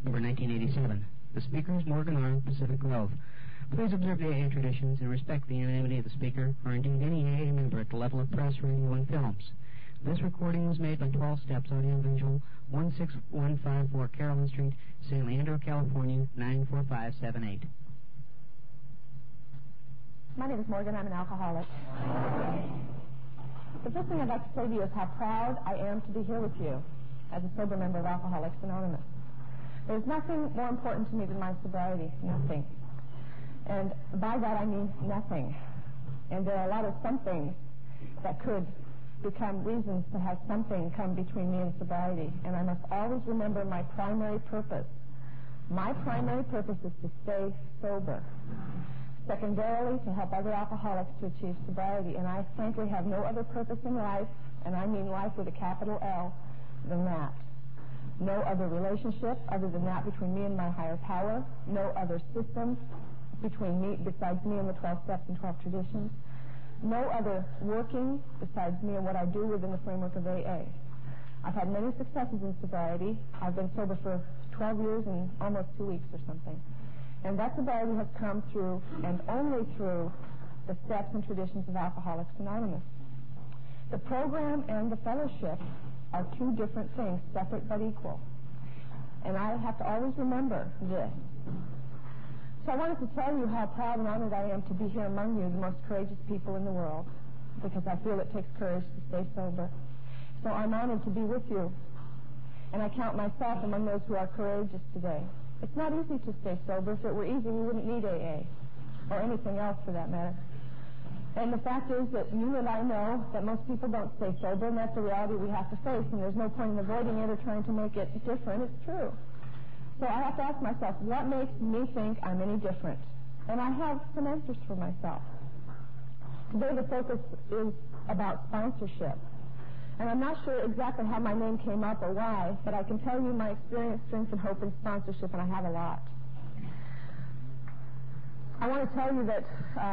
October 1987. The speaker is Morgan R., Pacific Grove. Please observe the AA traditions and respect the anonymity of the speaker or indeed any AA member at the level of press, radio, and films. This recording was made by 12 Steps Audio Visual, 16154 Carolyn Street, San Leandro, California, 94578. My name is Morgan. I'm an alcoholic. The first thing I'd like to say to you is how proud I am to be here with you as a sober member of Alcoholics Anonymous. There's nothing more important to me than my sobriety, nothing. And by that I mean nothing. And there are a lot of somethings that could become reasons to have something come between me and sobriety. And I must always remember my primary purpose. My primary purpose is to stay sober. Secondarily, to help other alcoholics to achieve sobriety. And I frankly have no other purpose in life, and I mean life with a capital L, than that. No other relationship other than that between me and my higher power. No other system between me, besides me and the 12 Steps and 12 Traditions. No other working besides me and what I do within the framework of AA. I've had many successes in sobriety. I've been sober for 12 years and almost 2 weeks or something. And that sobriety has come through, and only through, the steps and traditions of Alcoholics Anonymous. The program and the fellowship are two different things, separate but equal. And I have to always remember this. So I wanted to tell you how proud and honored I am to be here among you, the most courageous people in the world, because I feel it takes courage to stay sober. So I'm honored to be with you, and I count myself among those who are courageous today. It's not easy to stay sober. If it were easy, we wouldn't need AA, or anything else for that matter. And the fact is that you and I know that most people don't stay sober, and that's a reality we have to face, and there's no point in avoiding it or trying to make it different. It's true. So I have to ask myself, what makes me think I'm any different? And I have some answers for myself. Today the focus is about sponsorship. And I'm not sure exactly how my name came up or why, but I can tell you my experience, strength, and hope in sponsorship, and I have a lot. I want to tell you that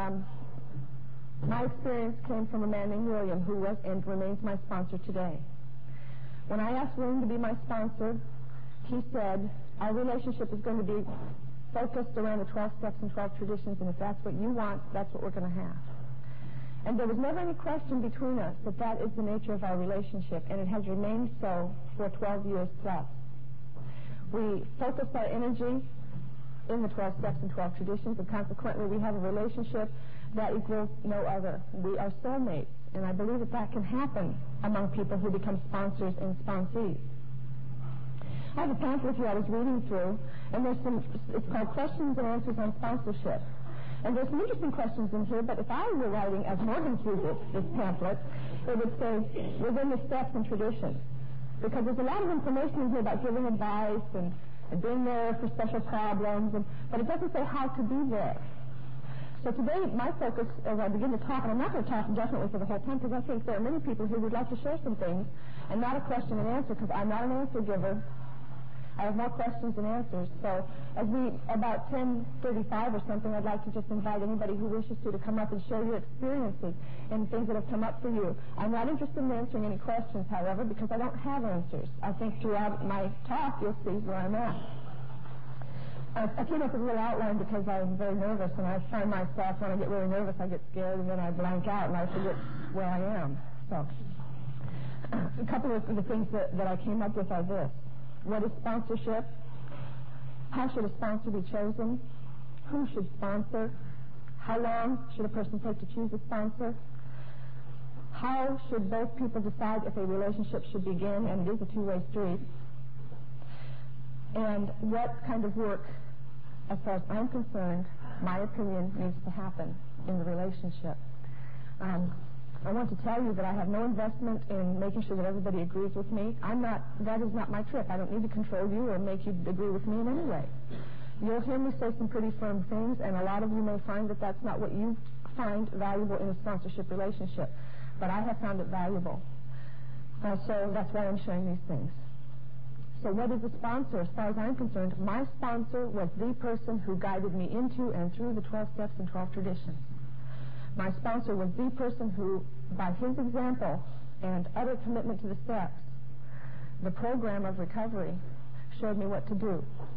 my experience came from a man named William, who was and remains my sponsor today. When I asked William to be my sponsor, he said, our relationship is going to be focused around the 12 Steps and 12 Traditions, and if that's what you want, that's what we're going to have. And there was never any question between us that that is the nature of our relationship, and it has remained so for 12 years plus. We focus our energy in the 12 Steps and 12 Traditions, and consequently we have a relationship that equals no other. We are soulmates, and I believe that that can happen among people who become sponsors and sponsees. I have a pamphlet here I was reading through, and it's called Questions and Answers on Sponsorship. And there's some interesting questions in here, but if I were writing, as Morgan sees it, this pamphlet, it would say, within the steps and traditions. Because there's a lot of information in here about giving advice and being there for special problems, but it doesn't say how to be there. So today, my focus, as I begin to talk, and I'm not going to talk definitely for the whole time, because I think there are many people who would like to share some things, and not a question and answer, because I'm not an answer giver. I have more questions than answers. So as we, about 10:35 or something, I'd like to just invite anybody who wishes to come up and share your experiences and things that have come up for you. I'm not interested in answering any questions, however, because I don't have answers. I think throughout my talk, you'll see where I'm at. I came up with a little outline because I'm very nervous, and I find myself, when I get really nervous, I get scared, and then I blank out, and I forget where I am. So a couple of the things that I came up with are this. What is sponsorship? How should a sponsor be chosen? Who should sponsor? How long should a person take to choose a sponsor? How should both people decide if a relationship should begin, and it is a two-way street? And what kind of work, as far as I'm concerned, my opinion, needs to happen in the relationship? I want to tell you that I have no investment in making sure that everybody agrees with me. That is not my trip. I don't need to control you or make you agree with me in any way. You'll hear me say some pretty firm things, and a lot of you may find that that's not what you find valuable in a sponsorship relationship. But I have found it valuable. So that's why I'm sharing these things. So what is a sponsor? As far as I'm concerned, my sponsor was the person who guided me into and through the 12 Steps and 12 Traditions. My sponsor was the person who, by his example and utter commitment to the steps, the program of recovery, showed me what to do.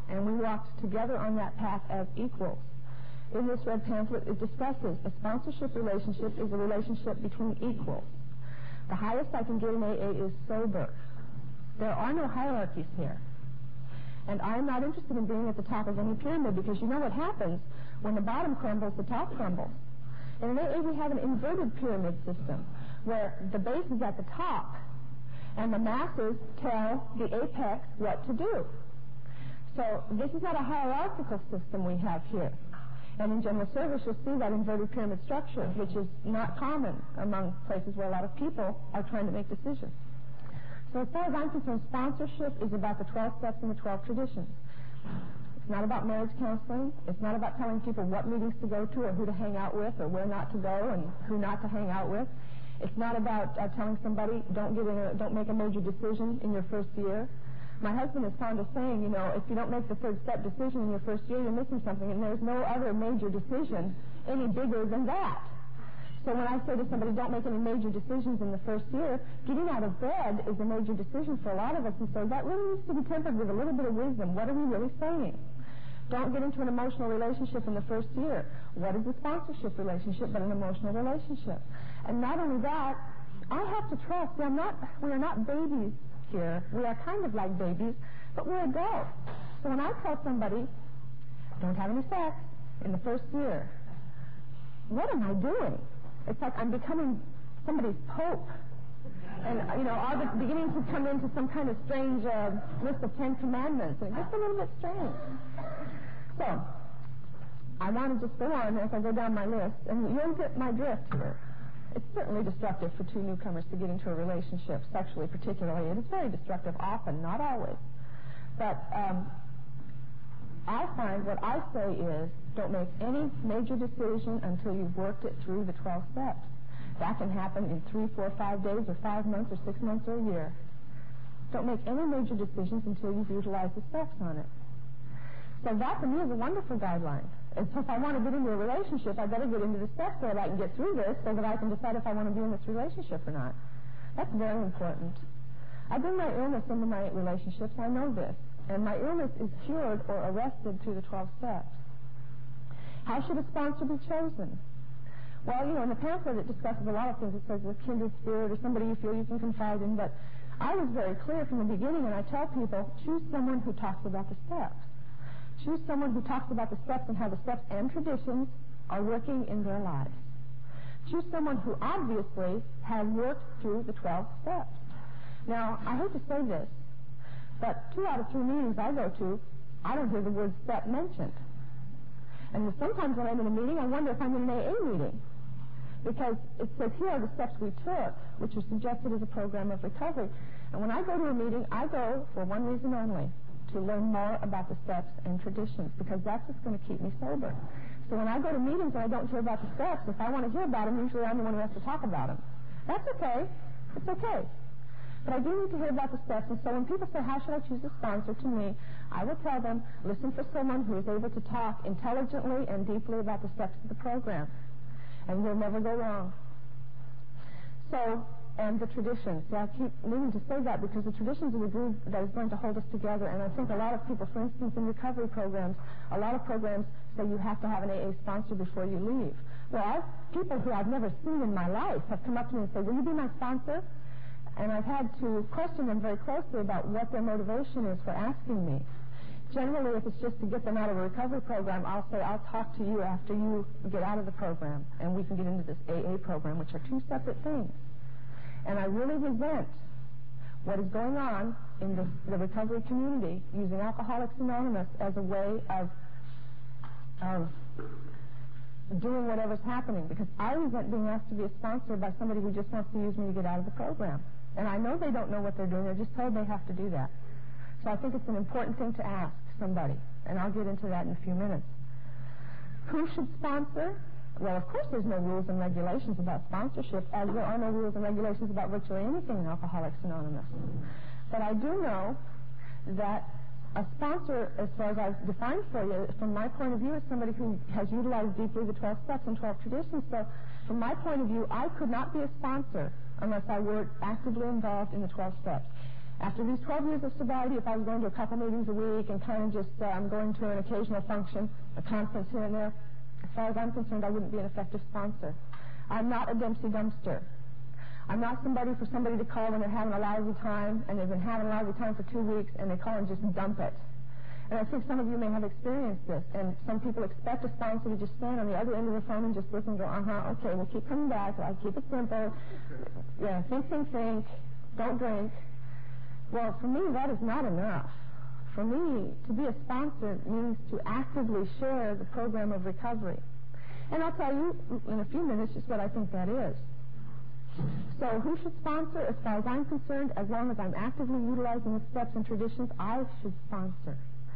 and we walked together on that path as equals. In this red pamphlet, it discusses a sponsorship relationship is a relationship between equals. The highest I can get in AA is sober. There are no hierarchies here. And I'm not interested in being at the top of any pyramid, because you know what happens when the bottom crumbles, the top crumbles. In AA, we have an inverted pyramid system where the base is at the top and the masses tell the apex what to do. So this is not a hierarchical system we have here. And in general service, you'll see that inverted pyramid structure, which is not common among places where a lot of people are trying to make decisions. So as far as I'm concerned, sponsorship is about the 12 steps and the 12 traditions. It's not about marriage counseling. It's not about telling people what meetings to go to or who to hang out with or where not to go and who not to hang out with. It's not about telling somebody don't make a major decision in your first year. My husband is fond of saying, if you don't make the third step decision in your first year, you're missing something, and there's no other major decision any bigger than that. So when I say to somebody, don't make any major decisions in the first year, getting out of bed is a major decision for a lot of us, and so that really needs to be tempered with a little bit of wisdom. What are we really saying? Don't get into an emotional relationship in the first year. What is a sponsorship relationship but an emotional relationship? And not only that, I have to trust. We are not babies here. We are kind of like babies, but we're adults. So when I tell somebody, don't have any sex in the first year, what am I doing? It's like I'm becoming somebody's pope. And, all this beginning to come into some kind of strange list of 10 commandments, and it gets a little bit strange. So, I want to just go on as I go down my list, and you'll get my drift here. It's certainly destructive for two newcomers to get into a relationship, sexually particularly. It is very destructive often, not always. But I find what I say is, don't make any major decision until you've worked it through the 12 steps. That can happen in 3, 4, 5 days, or 5 months, or 6 months, or a year. Don't make any major decisions until you've utilized the steps on it. So that, to me, is a wonderful guideline. And so if I want to get into a relationship, I better get into the steps so that I can get through this, so that I can decide if I want to be in this relationship or not. That's very important. I bring my illness into my relationships. I know this. And my illness is cured or arrested through the 12 steps. How should a sponsor be chosen? Well, in the pamphlet it discusses a lot of things. It says a kindred spirit or somebody you feel you can confide in. But I was very clear from the beginning, and I tell people, choose someone who talks about the steps. Choose someone who talks about the steps and how the steps and traditions are working in their lives. Choose someone who obviously has worked through the 12 steps. Now, I hate to say this, but 2 out of 3 meetings I go to, I don't hear the word step mentioned. And sometimes when I'm in a meeting, I wonder if I'm in an AA meeting. Because it says here are the steps we took, which are suggested as a program of recovery. And when I go to a meeting, I go for one reason only, to learn more about the steps and traditions, because that's what's going to keep me sober. So when I go to meetings and I don't hear about the steps, if I want to hear about them, usually I'm the one who has to talk about them. That's okay. It's okay. But I do need to hear about the steps, and so when people say, how should I choose a sponsor, to me, I will tell them, listen for someone who is able to talk intelligently and deeply about the steps of the program, and you'll never go wrong. So, and the traditions. I keep needing to say that because the traditions are the glue that is going to hold us together, and I think a lot of people, for instance, in recovery programs, a lot of programs say you have to have an AA sponsor before you leave. Well, people who I've never seen in my life have come up to me and said, will you be my sponsor? And I've had to question them very closely about what their motivation is for asking me. Generally, if it's just to get them out of a recovery program, I'll say, I'll talk to you after you get out of the program, and we can get into this AA program, which are 2 separate things. And I really resent what is going on in the recovery community, using Alcoholics Anonymous as a way of doing whatever's happening, because I resent being asked to be a sponsor by somebody who just wants to use me to get out of the program. And I know they don't know what they're doing. They're just told they have to do that. So I think it's an important thing to ask somebody, and I'll get into that in a few minutes. Who should sponsor? Well, of course there's no rules and regulations about sponsorship, as there are no rules and regulations about virtually anything in Alcoholics Anonymous. But I do know that a sponsor, as far as I've defined for you, from my point of view, is somebody who has utilized deeply the 12 steps and 12 traditions. So from my point of view, I could not be a sponsor unless I were actively involved in the 12 steps. After these 12 years of sobriety, if I was going to a couple meetings a week and kind of just going to an occasional function, a conference here and there, as far as I'm concerned, I wouldn't be an effective sponsor. I'm not a Dempsey dumpster. I'm not somebody for somebody to call when they're having a lousy time, and they've been having a lousy time for 2 weeks, and they call and just dump it. And I think some of you may have experienced this, and some people expect a sponsor to just stand on the other end of the phone and just listen and go, okay, we'll keep coming back, I'll keep it simple, yeah, think, don't drink. Well, for me, that is not enough. For me, to be a sponsor means to actively share the program of recovery. And I'll tell you in a few minutes just what I think that is. So who should sponsor? As far as I'm concerned, as long as I'm actively utilizing the steps and traditions, I should sponsor.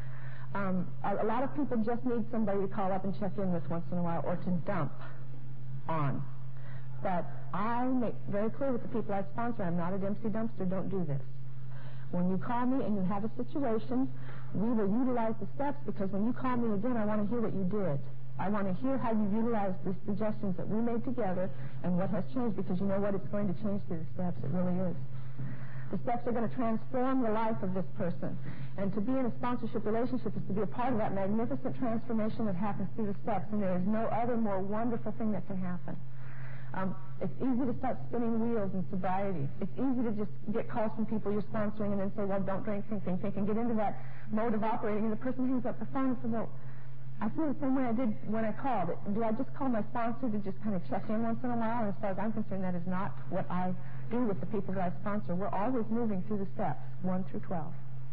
A lot of people just need somebody to call up and check in with once in a while or to dump on. But I make very clear with the people I sponsor, I'm not a Dempsey dumpster, don't do this. When you call me and you have a situation, we will utilize the steps, because when you call me again, I want to hear what you did. I want to hear how you utilized the suggestions that we made together and what has changed, because you know what? It's going to change through the steps. It really is. The steps are going to transform the life of this person. And to be in a sponsorship relationship is to be a part of that magnificent transformation that happens through the steps, and there is no other more wonderful thing that can happen. It's easy to start spinning wheels in sobriety. It's easy to just get calls from people you're sponsoring and then say, well, don't drink, think, and get into that mode of operating, and the person hangs up the phone and says, well, I feel the same way I did when I called. Do I just call my sponsor to just kind of check in once in a while? And as far as I'm concerned, that is not what I do with the people that I sponsor. We're always moving through the steps, 1 through 12.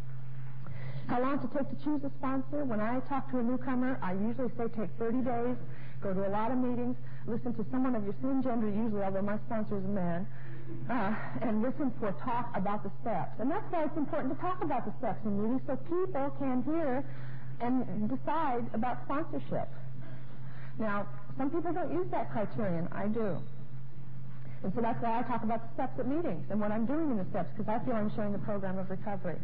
How long to take to choose a sponsor? When I talk to a newcomer, I usually say take 30 days, go to a lot of meetings, listen to someone of your same gender usually, although my sponsor is a man, and listen for talk about the steps. And that's why it's important to talk about the steps in meetings, so people can hear and decide about sponsorship. Now, some people don't use that criterion. I do. And so that's why I talk about the steps at meetings and what I'm doing in the steps, because I feel I'm showing the program of recovery.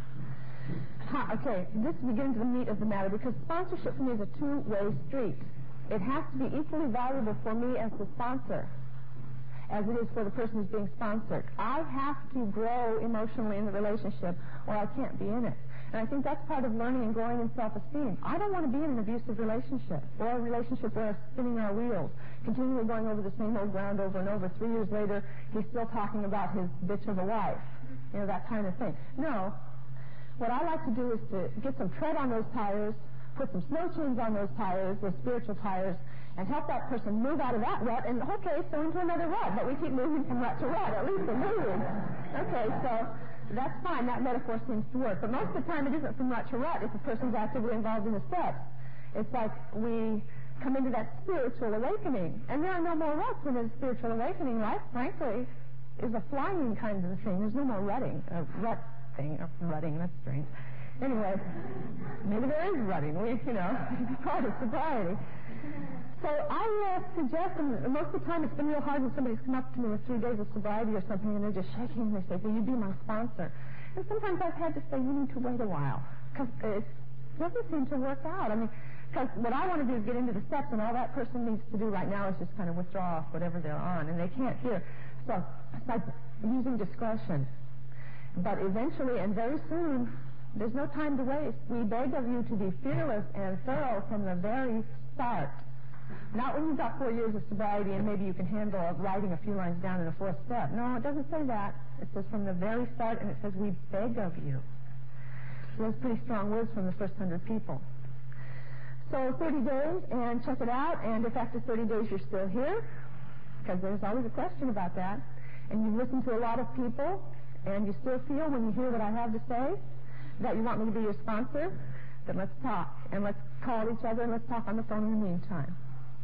Okay, this begins the meat of the matter, because sponsorship for me is a two-way street. It has to be equally valuable for me as the sponsor as it is for the person who's being sponsored. I have to grow emotionally in the relationship, or I can't be in it. And I think that's part of learning and growing in self-esteem. I don't want to be in an abusive relationship, or a relationship where we're spinning our wheels, continually going over the same old ground over and over. 3 years later, he's still talking about his bitch of a wife, that kind of thing. No. What I like to do is to get some tread on those tires, put some snow chains on those tires, those spiritual tires, and help that person move out of that rut, and okay, so into another rut, but we keep moving from rut to rut, at least we're moving. Okay, so that's fine, that metaphor seems to work, but most of the time it isn't from rut to rut if a person's actively involved in the steps. It's like we come into that spiritual awakening, and there are no more ruts when there's spiritual awakening. Life, frankly, is a flying kind of a thing. There's no more rutting, rutting, that's strange. Anyway, maybe there is rutting, it's part of sobriety. So I suggest, and most of the time it's been real hard when somebody's come up to me with 3 days of sobriety or something, and they're just shaking, and they say, will you be my sponsor? And sometimes I've had to say, you need to wait a while, because it doesn't seem to work out. Because what I want to do is get into the steps, and all that person needs to do right now is just kind of withdraw off whatever they're on, and they can't hear. So it's like using discretion. But eventually, and very soon, there's no time to waste. We beg of you to be fearless and thorough from the very start. Not when you've got 4 years of sobriety and maybe you can handle writing a few lines down in a 4th step. No, it doesn't say that. It says from the very start, and it says we beg of you. So those pretty strong words from the first 100 people. So 30 days, and check it out, and if after 30 days you're still here, because there's always a question about that, and you've listened to a lot of people, and you still feel when you hear what I have to say that you want me to be your sponsor, then let's talk, and let's call each other, and let's talk on the phone in the meantime.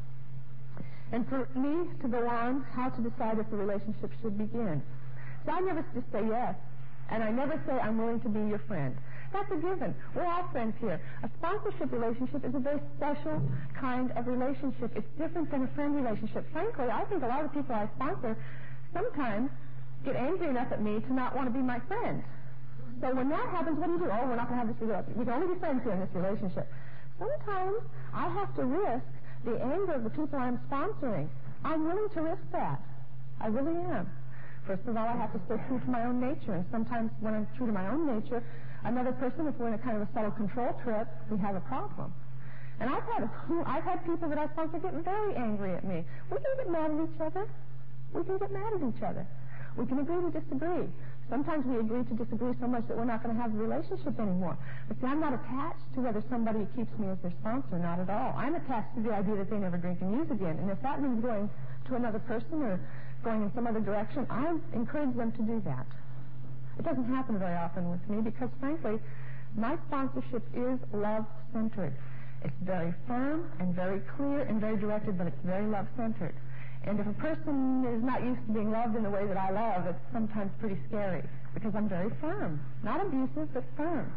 And for me to go on, how to decide if the relationship should begin. So I never just say yes, and I never say I'm willing to be your friend. That's a given. We're all friends here. A sponsorship relationship is a very special kind of relationship. It's different than a friend relationship. Frankly, I think a lot of people I sponsor sometimes get angry enough at me to not want to be my friend. So when that happens, what do you do? Oh, we're not going to have this relationship. We can only be friends here in this relationship. Sometimes I have to risk the anger of the people I'm sponsoring. I'm willing to risk that. I really am. First of all, I have to stay true to my own nature, and sometimes when I'm true to my own nature, another person, if we're in a kind of a subtle control trip, we have a problem. And I've had people that I sponsor get very angry at me. We can get mad at each other. We can get mad at each other. We can agree to disagree. Sometimes we agree to disagree so much that we're not going to have a relationship anymore. But see, I'm not attached to whether somebody keeps me as their sponsor, not at all. I'm attached to the idea that they never drink and use again. And if that means going to another person or going in some other direction, I encourage them to do that. It doesn't happen very often with me because, frankly, my sponsorship is love-centered. It's very firm and very clear and very directed, but it's very love-centered. And if a person is not used to being loved in the way that I love, it's sometimes pretty scary because I'm very firm. Not abusive, but firm.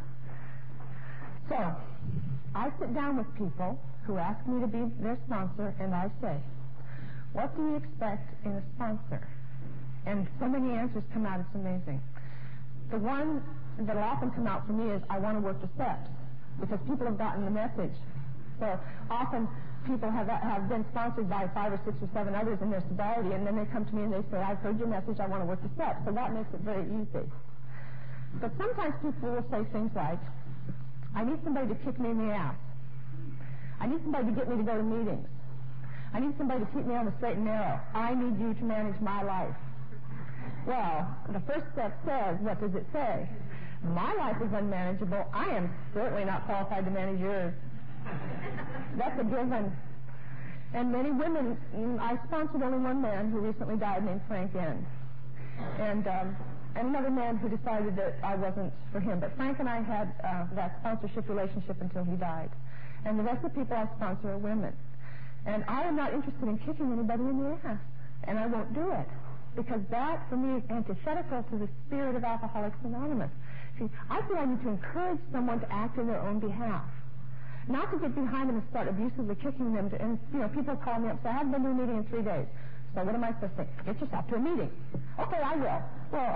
So, I sit down with people who ask me to be their sponsor, and I say, what do you expect in a sponsor? And so many answers come out, it's amazing. The one that will often come out for me is, I want to work the steps, because people have gotten the message. So often people have been sponsored by 5 or 6 or 7 others in their sobriety, and then they come to me and they say, I've heard your message, I want to work the steps. So that makes it very easy. But sometimes people will say things like, I need somebody to kick me in the ass. I need somebody to get me to go to meetings. I need somebody to keep me on the straight and narrow. I need you to manage my life. Well, the first step says, what does it say? My life is unmanageable. I am certainly not qualified to manage yours. That's a given. And many women, I sponsored only one man who recently died named Frank N. And another man who decided that I wasn't for him. But Frank and I had that sponsorship relationship until he died. And the rest of the people I sponsor are women. And I am not interested in kicking anybody in the ass. And I won't do it. Because that, for me, is antithetical to the spirit of Alcoholics Anonymous. See, I feel I need to encourage someone to act in their own behalf. Not to get behind them and start abusively kicking them. And, people call me up and say, I haven't been to a meeting in 3 days. So what am I supposed to say? Get yourself to a meeting. Okay, I will. Well,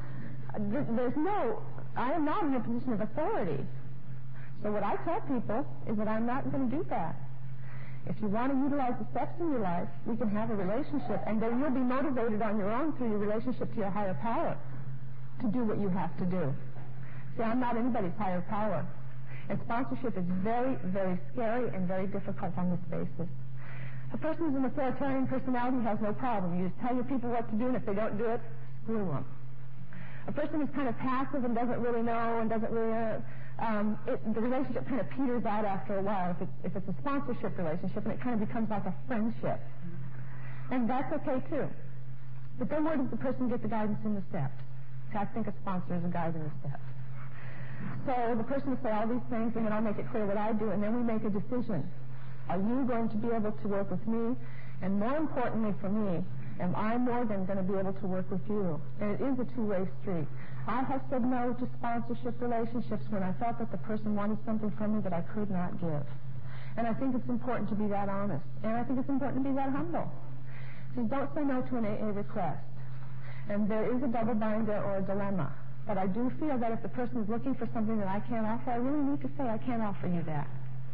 I am not in a position of authority. So what I tell people is that I'm not going to do that. If you want to utilize the steps in your life, we can have a relationship, and then you'll be motivated on your own through your relationship to your higher power to do what you have to do. See, I'm not anybody's higher power. And sponsorship is very, very scary and very difficult on this basis. A person who's an authoritarian personality has no problem. You just tell your people what to do, and if they don't do it, screw them. A person who's kind of passive and doesn't really know and doesn't really... the relationship kind of peters out after a while if it's a sponsorship relationship, and it kind of becomes like a friendship. And that's okay, too. But then where does the person get the guidance in the steps? See, I think a sponsor is a guide in the steps. So the person will say all these things, and then I'll make it clear what I do, and then we make a decision. Are you going to be able to work with me? And more importantly for me, am I, Morgan, going to be able to work with you? And it is a two-way street. I have said no to sponsorship relationships when I felt that the person wanted something from me that I could not give. And I think it's important to be that honest. And I think it's important to be that humble. So don't say no to an AA request. And there is a double binder or a dilemma. But I do feel that if the person is looking for something that I can't offer, I really need to say I can't offer you that.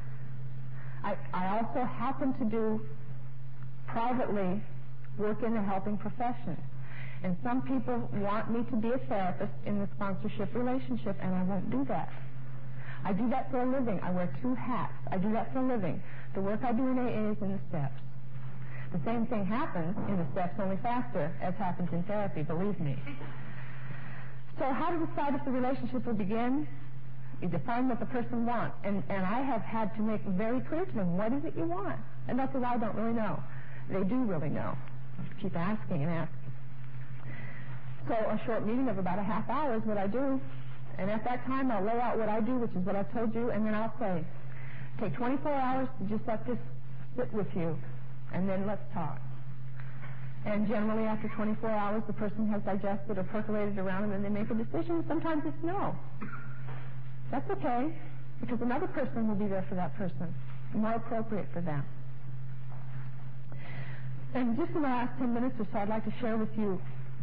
I also happen to do privately work in the helping profession. And some people want me to be a therapist in the sponsorship relationship, and I won't do that. I do that for a living. I wear 2 hats. I do that for a living. The work I do in AA is in the steps. The same thing happens in the steps, only faster, as happens in therapy, believe me. So how to decide if the relationship will begin? You define what the person wants. And I have had to make very clear to them, what is it you want? And that's what I don't really know. They do really know. Keep asking and asking. So a short meeting of about a half hour is what I do. And at that time, I'll lay out what I do, which is what I've told you, and then I'll say, take 24 hours to just let this sit with you, and then let's talk. And generally, after 24 hours, the person has digested or percolated around, and then they make a decision. Sometimes it's no. That's okay, because another person will be there for that person, more appropriate for them. And just in the last 10 minutes or so, I'd like to share with you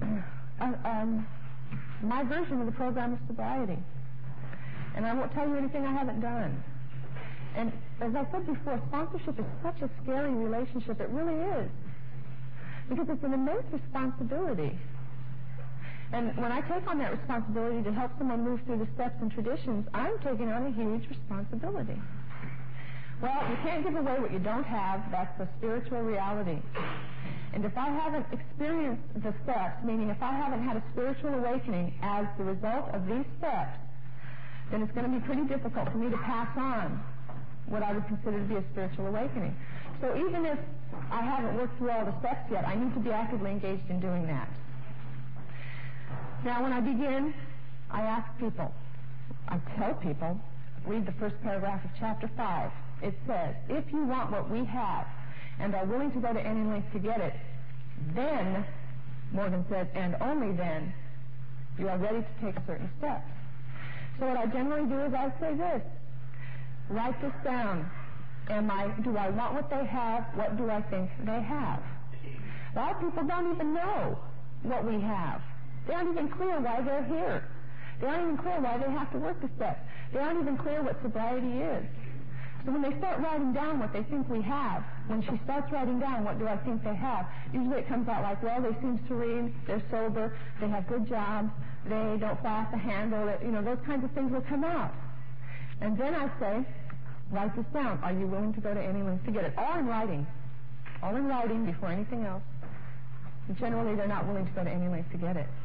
my version of the program of sobriety. And I won't tell you anything I haven't done. And as I said before, sponsorship is such a scary relationship. It really is. Because it's an immense responsibility. And when I take on that responsibility to help someone move through the steps and traditions, I'm taking on a huge responsibility. Well, you can't give away what you don't have. That's a spiritual reality. And if I haven't experienced the steps, meaning if I haven't had a spiritual awakening as the result of these steps, then it's going to be pretty difficult for me to pass on what I would consider to be a spiritual awakening. So even if I haven't worked through all the steps yet, I need to be actively engaged in doing that. Now, when I begin, I ask people, I tell people, read the first paragraph of chapter 5. It says, if you want what we have and are willing to go to any length to get it, then, Morgan said, and only then, you are ready to take certain steps. So what I generally do is I say this, write this down. Do I want what they have? What do I think they have? A lot of people don't even know what we have. They aren't even clear why they're here. They aren't even clear why they have to work the steps. They aren't even clear what sobriety is. So when they start writing down what they think we have, when she starts writing down what do I think they have, usually it comes out like, well, they seem serene, they're sober, they have good jobs, they don't fly off the handle, those kinds of things will come out. And then I say, write this down. Are you willing to go to any length to get it? All in writing. All in writing before anything else. Generally, they're not willing to go to any length to get it.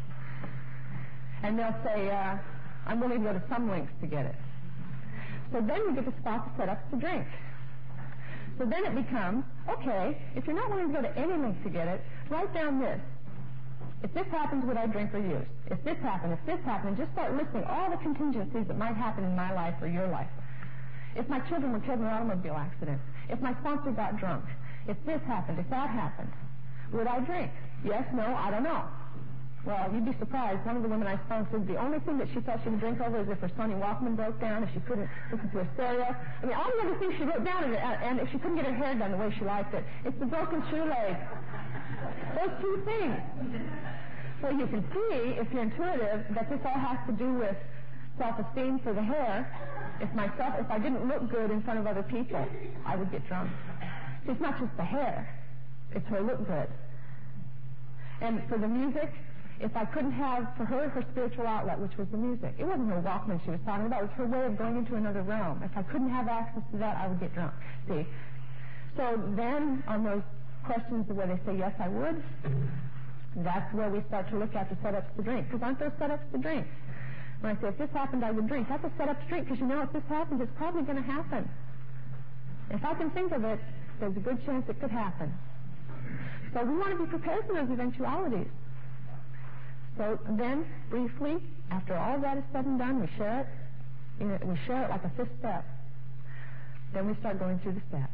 And they'll say, I'm willing to go to some lengths to get it. So then we get the spot to set up to drink. So then it becomes, okay, if you're not willing to go to any length to get it, write down this. If this happens, would I drink or use? If this happened, and just start listing all the contingencies that might happen in my life or your life. If my children were killed in an automobile accident, if my sponsor got drunk, if this happened, if that happened, would I drink? Yes, no, I don't know. Well, you'd be surprised. One of the women I sponsored, the only thing that she thought she would drink over is if her Sony Walkman broke down, if she couldn't listen to her stereo. I mean, all the other things she wrote down, and if she couldn't get her hair done the way she liked it. It's the broken shoelace. Those two things. Well, you can see, if you're intuitive, that this all has to do with self-esteem for the hair. If I didn't look good in front of other people, I would get drunk. See, it's not just the hair. It's her look good. And for the music, if I couldn't have, for her spiritual outlet, which was the music. It wasn't her Walkman she was talking about. It was her way of going into another realm. If I couldn't have access to that, I would get drunk. See? So then, on those questions where they say, yes, I would, that's where we start to look at the setups to drink. Because aren't there setups to drink? When I say, if this happened, I would drink. That's a setup to drink, because if this happens, it's probably going to happen. If I can think of it, there's a good chance it could happen. So we want to be prepared for those eventualities. So then, briefly, after all that is said and done, we share it. We share it like a fifth step. Then we start going through the steps.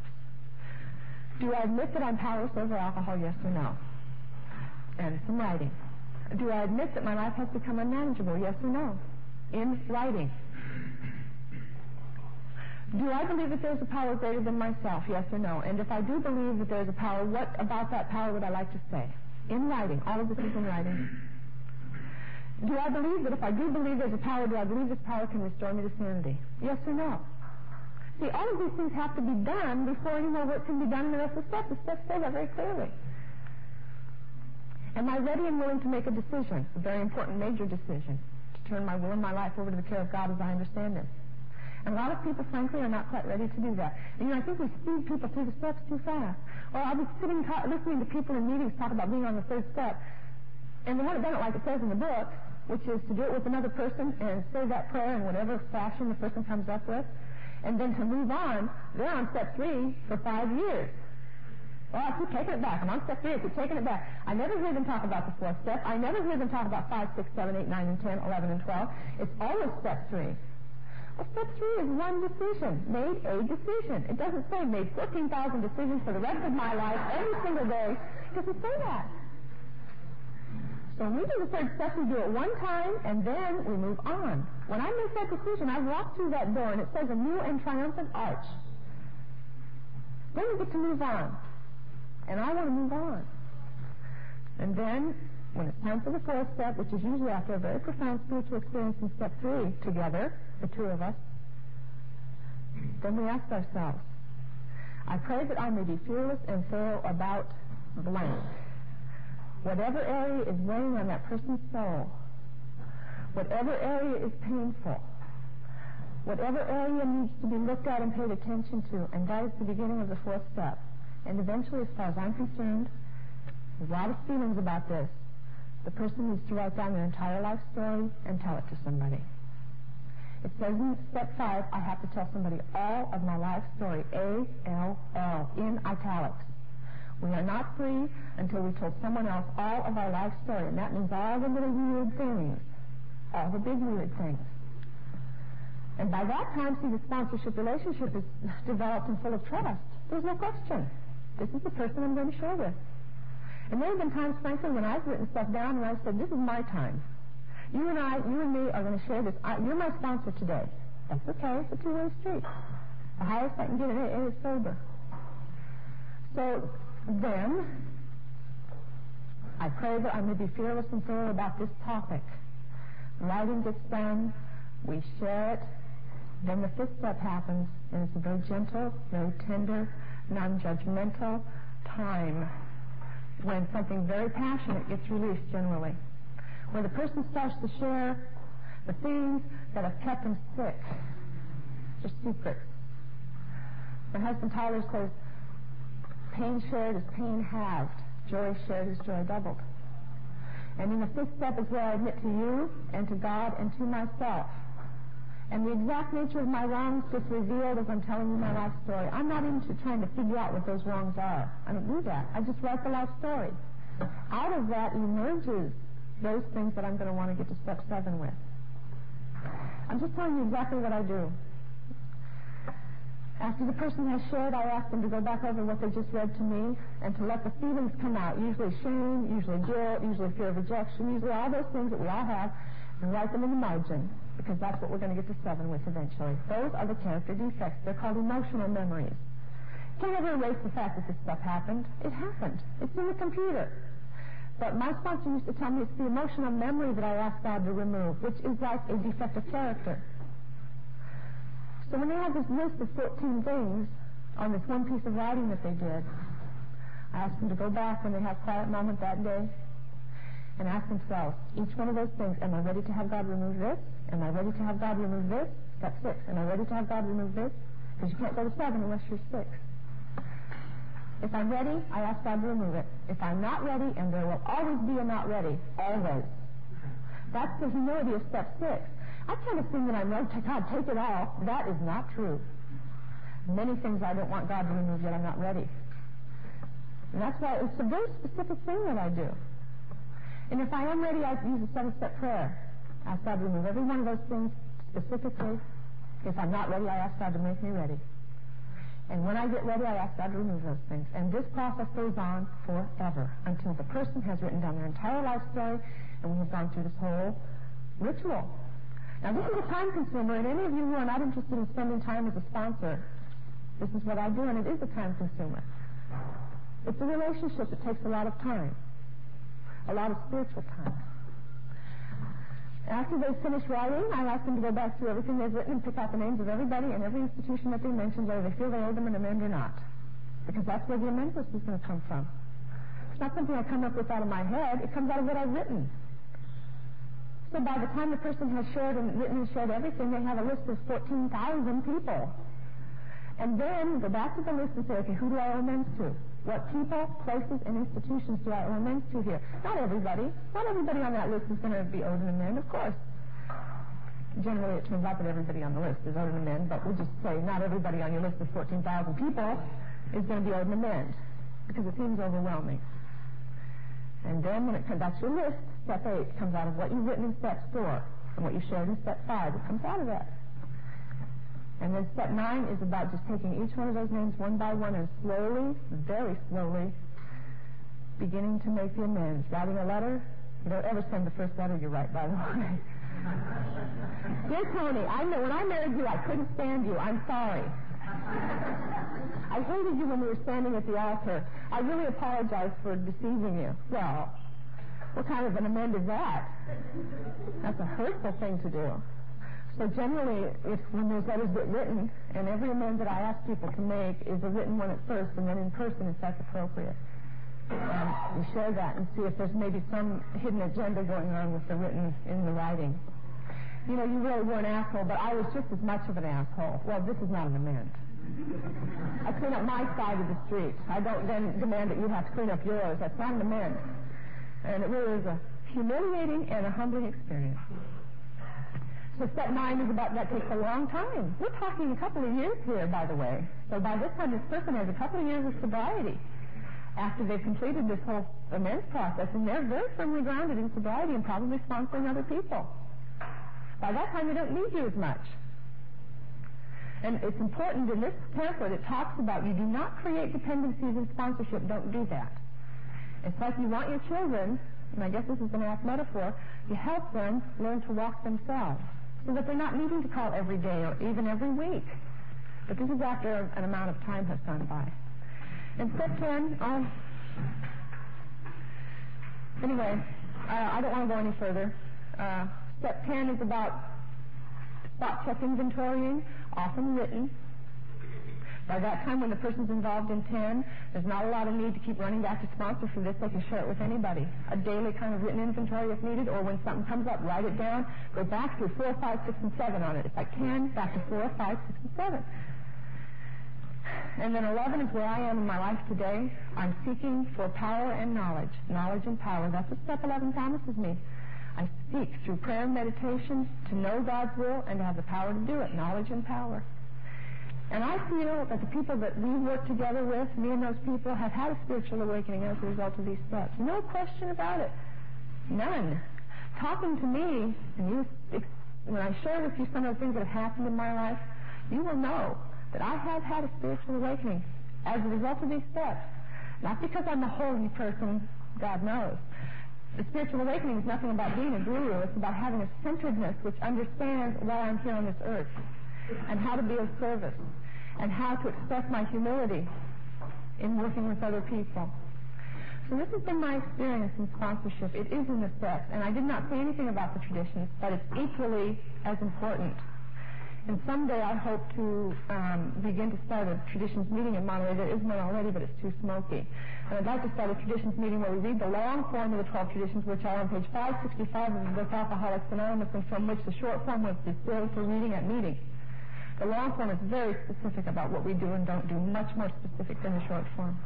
Do I admit that I'm powerless over alcohol, yes or no? And some writing. Do I admit that my life has become unmanageable, yes or no? In writing. Do I believe that there's a power greater than myself, yes or no? And if I do believe that there's a power, what about that power would I like to say? In writing. All of this is in writing. Do I believe that if I do believe there's a power, do I believe this power can restore me to sanity? Yes or no? See, all of these things have to be done before any more work can be done in the rest of the steps. The steps say that very clearly. Am I ready and willing to make a decision, a very important major decision, to turn my will and my life over to the care of God as I understand Him? And a lot of people, frankly, are not quite ready to do that. And, I think we speed people through the steps too fast. Or I'll be listening to people in meetings talk about being on the third step, and they haven't done it like it says in the book, which is to do it with another person and say that prayer in whatever fashion the person comes up with, and then to move on. They're on step 3 for 5 years. Well, I keep taking it back. I'm on step 3. I keep taking it back. I never hear them talk about the 4th step. I never hear them talk about 5, 6, 7, 8, 9, and 10, 11, and 12. It's always step 3. Well, step 3 is one decision. Made a decision. It doesn't say made 14,000 decisions for the rest of my life every single day. It doesn't say that. So when we do the third step, we do it one time, and then we move on. When I make that decision, I walk through that door, and it says a new and triumphant arch. Then we get to move on. And I want to move on. And then, when it's time for the 4th step, which is usually after a very profound spiritual experience in step 3 together, the two of us, then we ask ourselves, I pray that I may be fearless and thorough about blank. whatever area is weighing on that person's soul, whatever area is painful, whatever area needs to be looked at and paid attention to, and that is the beginning of the fourth step. And eventually, as far as I'm concerned, there's a lot of feelings about this. The person needs to write down their entire life story and tell it to somebody. It says in step 5, I have to tell somebody all of my life story, A-L-L, in italics. We are not free until we told someone else all of our life story, and that means all the little weird things, all the big weird things. And by that time, see, the sponsorship relationship is developed and full of trust. There's no question. This is the person I'm going to share with. And there have been times, frankly, when I've written stuff down and I've said, this is my time. You and me are going to share this. You're my sponsor today. That's okay. It's a two-way street. The highest I can get in AA is sober. So then, I pray that I may be fearless and thorough about this topic. Writing gets done. We share it. Then the fifth step happens, and it's a very gentle, very tender, non-judgmental time when something very passionate gets released generally, where the person starts to share the things that have kept them sick, just secrets. My husband Tyler says, pain shared is pain halved, joy shared is joy doubled. And in the fifth step is where I admit to you and to God and to myself. And the exact nature of my wrongs gets revealed as I'm telling you my life story. I'm not into trying to figure out what those wrongs are. I don't do that. I just write the life story. Out of that emerges those things that I'm going to want to get to step 7 with. I'm just telling you exactly what I do. After the person has shared, I ask them to go back over what they just read to me and to let the feelings come out, usually shame, usually guilt, usually fear of rejection, usually all those things that we all have, and write them in the margin, because that's what we're going to get to 7 with eventually. Those are the character defects. They're called emotional memories. Can't ever erase the fact that this stuff happened. It happened. It's in the computer. But my sponsor used to tell me it's the emotional memory that I ask God to remove, which is like a defect of character. So when they have this list of 14 things on this one piece of writing that they did, I ask them to go back when they have a quiet moment that day and ask themselves, each one of those things, am I ready to have God remove this? Am I ready to have God remove this? Step 6. Am I ready to have God remove this? Because you can't go to 7 unless you're 6. If I'm ready, I ask God to remove it. If I'm not ready, and there will always be a not ready, always. That's the humility of step 6. I can't assume that I'm ready to God, take it all. That is not true. Many things I don't want God to remove, yet I'm not ready. And that's why it's a very specific thing that I do. And if I am ready, I use a 7-step prayer. Ask God to remove every one of those things specifically. If I'm not ready, I ask God to make me ready. And when I get ready, I ask God to remove those things. And this process goes on forever until the person has written down their entire life story and we have gone through this whole ritual. Now, this is a time consumer, and any of you who are not interested in spending time as a sponsor, this is what I do, and it is a time consumer. It's a relationship that takes a lot of time, a lot of spiritual time. After they finish writing, I ask them to go back through everything they've written and pick out the names of everybody and every institution that they mentioned, whether they feel they owe them an amend or not. Because that's where the amend list is going to come from. It's not something I come up with out of my head. It comes out of what I've written. So by the time the person has shared and written and shared everything, they have a list of 14,000 people. And then go back to the list and say, okay, who do I owe amends to? What people, places, and institutions do I owe amends to here? Not everybody. Not everybody on that list is going to be owed an amend, of course. Generally, it turns out that everybody on the list is owed an amend, but we'll just say not everybody on your list of 14,000 people is going to be owed an amend, because it seems overwhelming. And then when it comes, that's your list. Step 8 comes out of what you've written in step 4 and what you shared in step 5. It comes out of that. And then step 9 is about just taking each one of those names one by one and slowly, very slowly, beginning to make the amends. Writing a letter. You don't ever send the first letter you write, by the way. Dear Tony, I know when I married you, I couldn't stand you. I'm sorry. I hated you when we were standing at the altar. I really apologize for deceiving you. Well, what kind of an amend is that? That's a hurtful thing to do. So generally, when those letters get written, and every amend that I ask people to make is a written one at first, and then in person if that's appropriate. we share that and see if there's maybe some hidden agenda going on with the written in the writing. You know, you really were an asshole, but I was just as much of an asshole. Well, this is not an amend. I clean up my side of the street. I don't then demand that you have to clean up yours. That's not an amend. And it really is a humiliating and a humbling experience. So step 9 is about, that takes a long time. We're talking a couple of years here, by the way. So by this time, this person has a couple of years of sobriety after they've completed this whole amends process, and they're very firmly grounded in sobriety and probably sponsoring other people. By that time, they don't need you as much. And it's important in this pamphlet, it talks about you do not create dependencies in sponsorship. Don't do that. It's like you want your children, and I guess this is an apt metaphor, you help them learn to walk themselves so that they're not needing to call every day or even every week. But this is after an amount of time has gone by. And step 10, anyway, I don't want to go any further. Step 10 is about spot check inventorying, often written. By that time, when the person's involved in 10, there's not a lot of need to keep running back to sponsor for this. They can share it with anybody. A daily kind of written inventory if needed, or when something comes up, write it down. Go back through 4, 5, 6, and 7 on it. If I can, back to 4, 5, 6, and 7. And then 11 is where I am in my life today. I'm seeking for power and knowledge. Knowledge and power. That's what step 11 promises me. I seek through prayer and meditation to know God's will and to have the power to do it. Knowledge and power. And I feel that the people that we work together with, me and those people, have had a spiritual awakening as a result of these steps. No question about it. None. Talking to me, and when I share with you some of the things that have happened in my life, you will know that I have had a spiritual awakening as a result of these steps. Not because I'm a holy person, God knows. The spiritual awakening is nothing about being a guru. It's about having a centeredness which understands why I'm here on this earth and how to be of service and how to express my humility in working with other people. So this has been my experience in sponsorship. It is in the steps, and I did not say anything about the traditions, but it's equally as important. And someday I hope to begin to start a traditions meeting in Monterey. There is one already, but it's too smoky. And I'd like to start a traditions meeting where we read the long form of the 12 traditions, which are on page 565 of the book Alcoholics Anonymous, and from which the short form was distilled for reading at meeting. The long form is very specific about what we do and don't do, much more specific than the short form.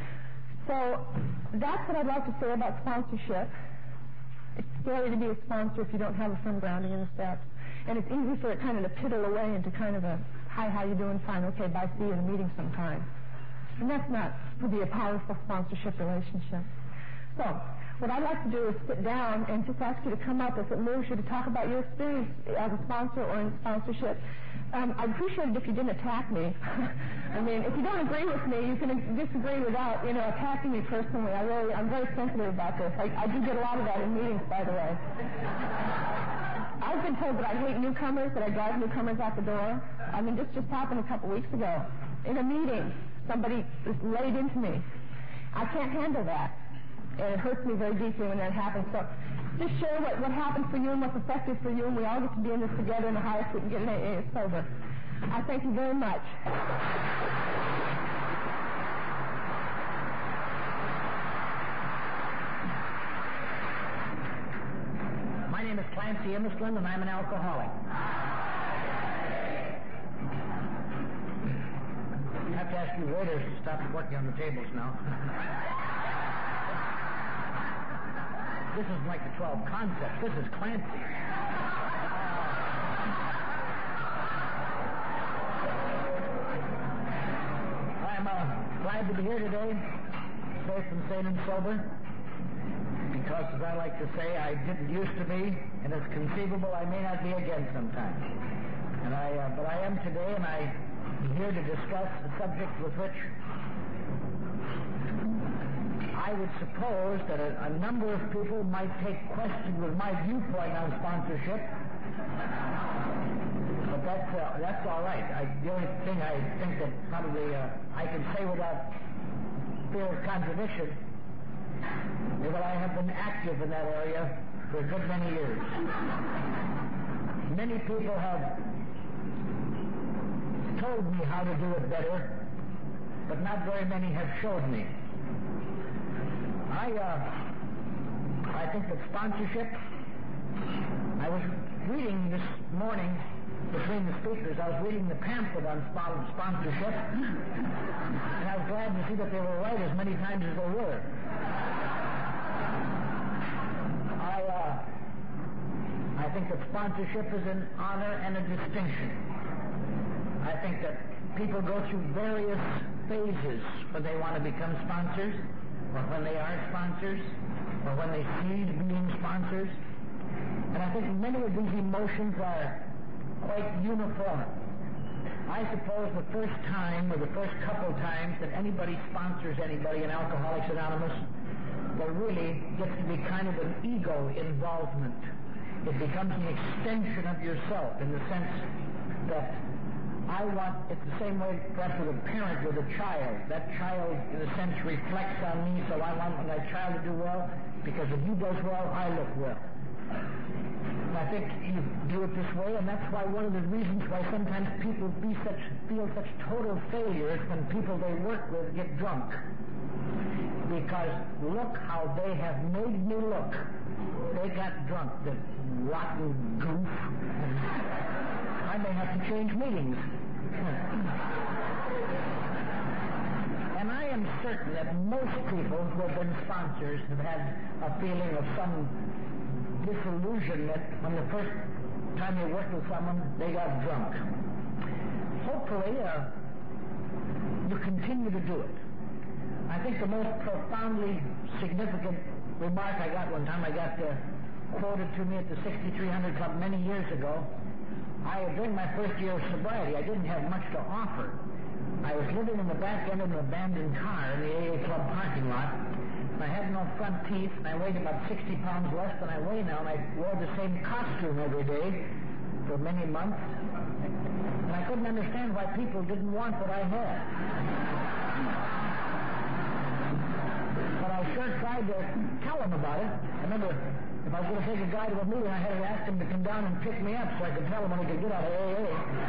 So that's what I'd like to say about sponsorship. It's scary to be a sponsor if you don't have a firm grounding in the steps. And it's easy for it kind of to piddle away into kind of a, hi, how you doing? Fine, okay, bye, see you in a meeting sometime. And that's not to be a powerful sponsorship relationship. So what I'd like to do is sit down and just ask you to come up, if it moves you, to talk about your experience as a sponsor or in sponsorship. I'd appreciate it if you didn't attack me. I mean, if you don't agree with me, you can disagree without, attacking me personally. I'm very sensitive about this. I do get a lot of that in meetings, by the way. I've been told that I hate newcomers, that I drive newcomers out the door. I mean, this just happened a couple weeks ago. In a meeting, somebody just laid into me. I can't handle that. And it hurts me very deeply when that happens. So just share what happened for you and what's effective for you, and we all get to be in this together, and the highest we can get in AA is sober. I thank you very much. My name is Clancy Immisland, and I'm an alcoholic. I have to ask you waiters to stop working on the tables now. This isn't like the 12 concepts. This is Clancy. I'm glad to be here today, safe and sane and sober. Because, as I like to say, I didn't used to be, and it's conceivable I may not be again sometime. But I am today, and I'm here to discuss a subject with which I would suppose that a number of people might take question with my viewpoint on sponsorship. But that's all right. The only thing I think that probably I can say without fear of contradiction is that I have been active in that area for a good many years. Many people have told me how to do it better, but not very many have showed me. I think that sponsorship, I was reading this morning between the speakers, I was reading the pamphlet on sponsorship, and I was glad to see that they were right as many times as they were. I think that sponsorship is an honor and a distinction. I think that people go through various phases when they want to become sponsors, or when they are sponsors, or when they see being sponsors. And I think many of these emotions are quite uniform. I suppose the first time, or the first couple times, that anybody sponsors anybody in Alcoholics Anonymous, there really gets to be kind of an ego involvement. It becomes an extension of yourself in the sense that I want, it's the same way perhaps with a parent with a child. That child, in a sense, reflects on me, so I want my child to do well, because if he does well, I look well. And I think you do it this way, and that's why one of the reasons why sometimes people feel such total failures when people they work with get drunk. Because look how they have made me look. They got drunk, the rotten goof. I may have to change meetings. And I am certain that most people who have been sponsors have had a feeling of some disillusionment when the first time they worked with someone, they got drunk. Hopefully, you continue to do it. I think the most profoundly significant remark I got one time, I got quoted to me at the 6300 Club many years ago. During my first year of sobriety, I didn't have much to offer. I was living in the back end of an abandoned car in the AA Club parking lot. I had no front teeth, and I weighed about 60 pounds less than I weigh now, and I wore the same costume every day for many months. And I couldn't understand why people didn't want what I had. But I sure tried to tell them about it. I remember, if I was going to take a guy to a meeting, I had to ask him to come down and pick me up so I could tell him when he could get out of AA.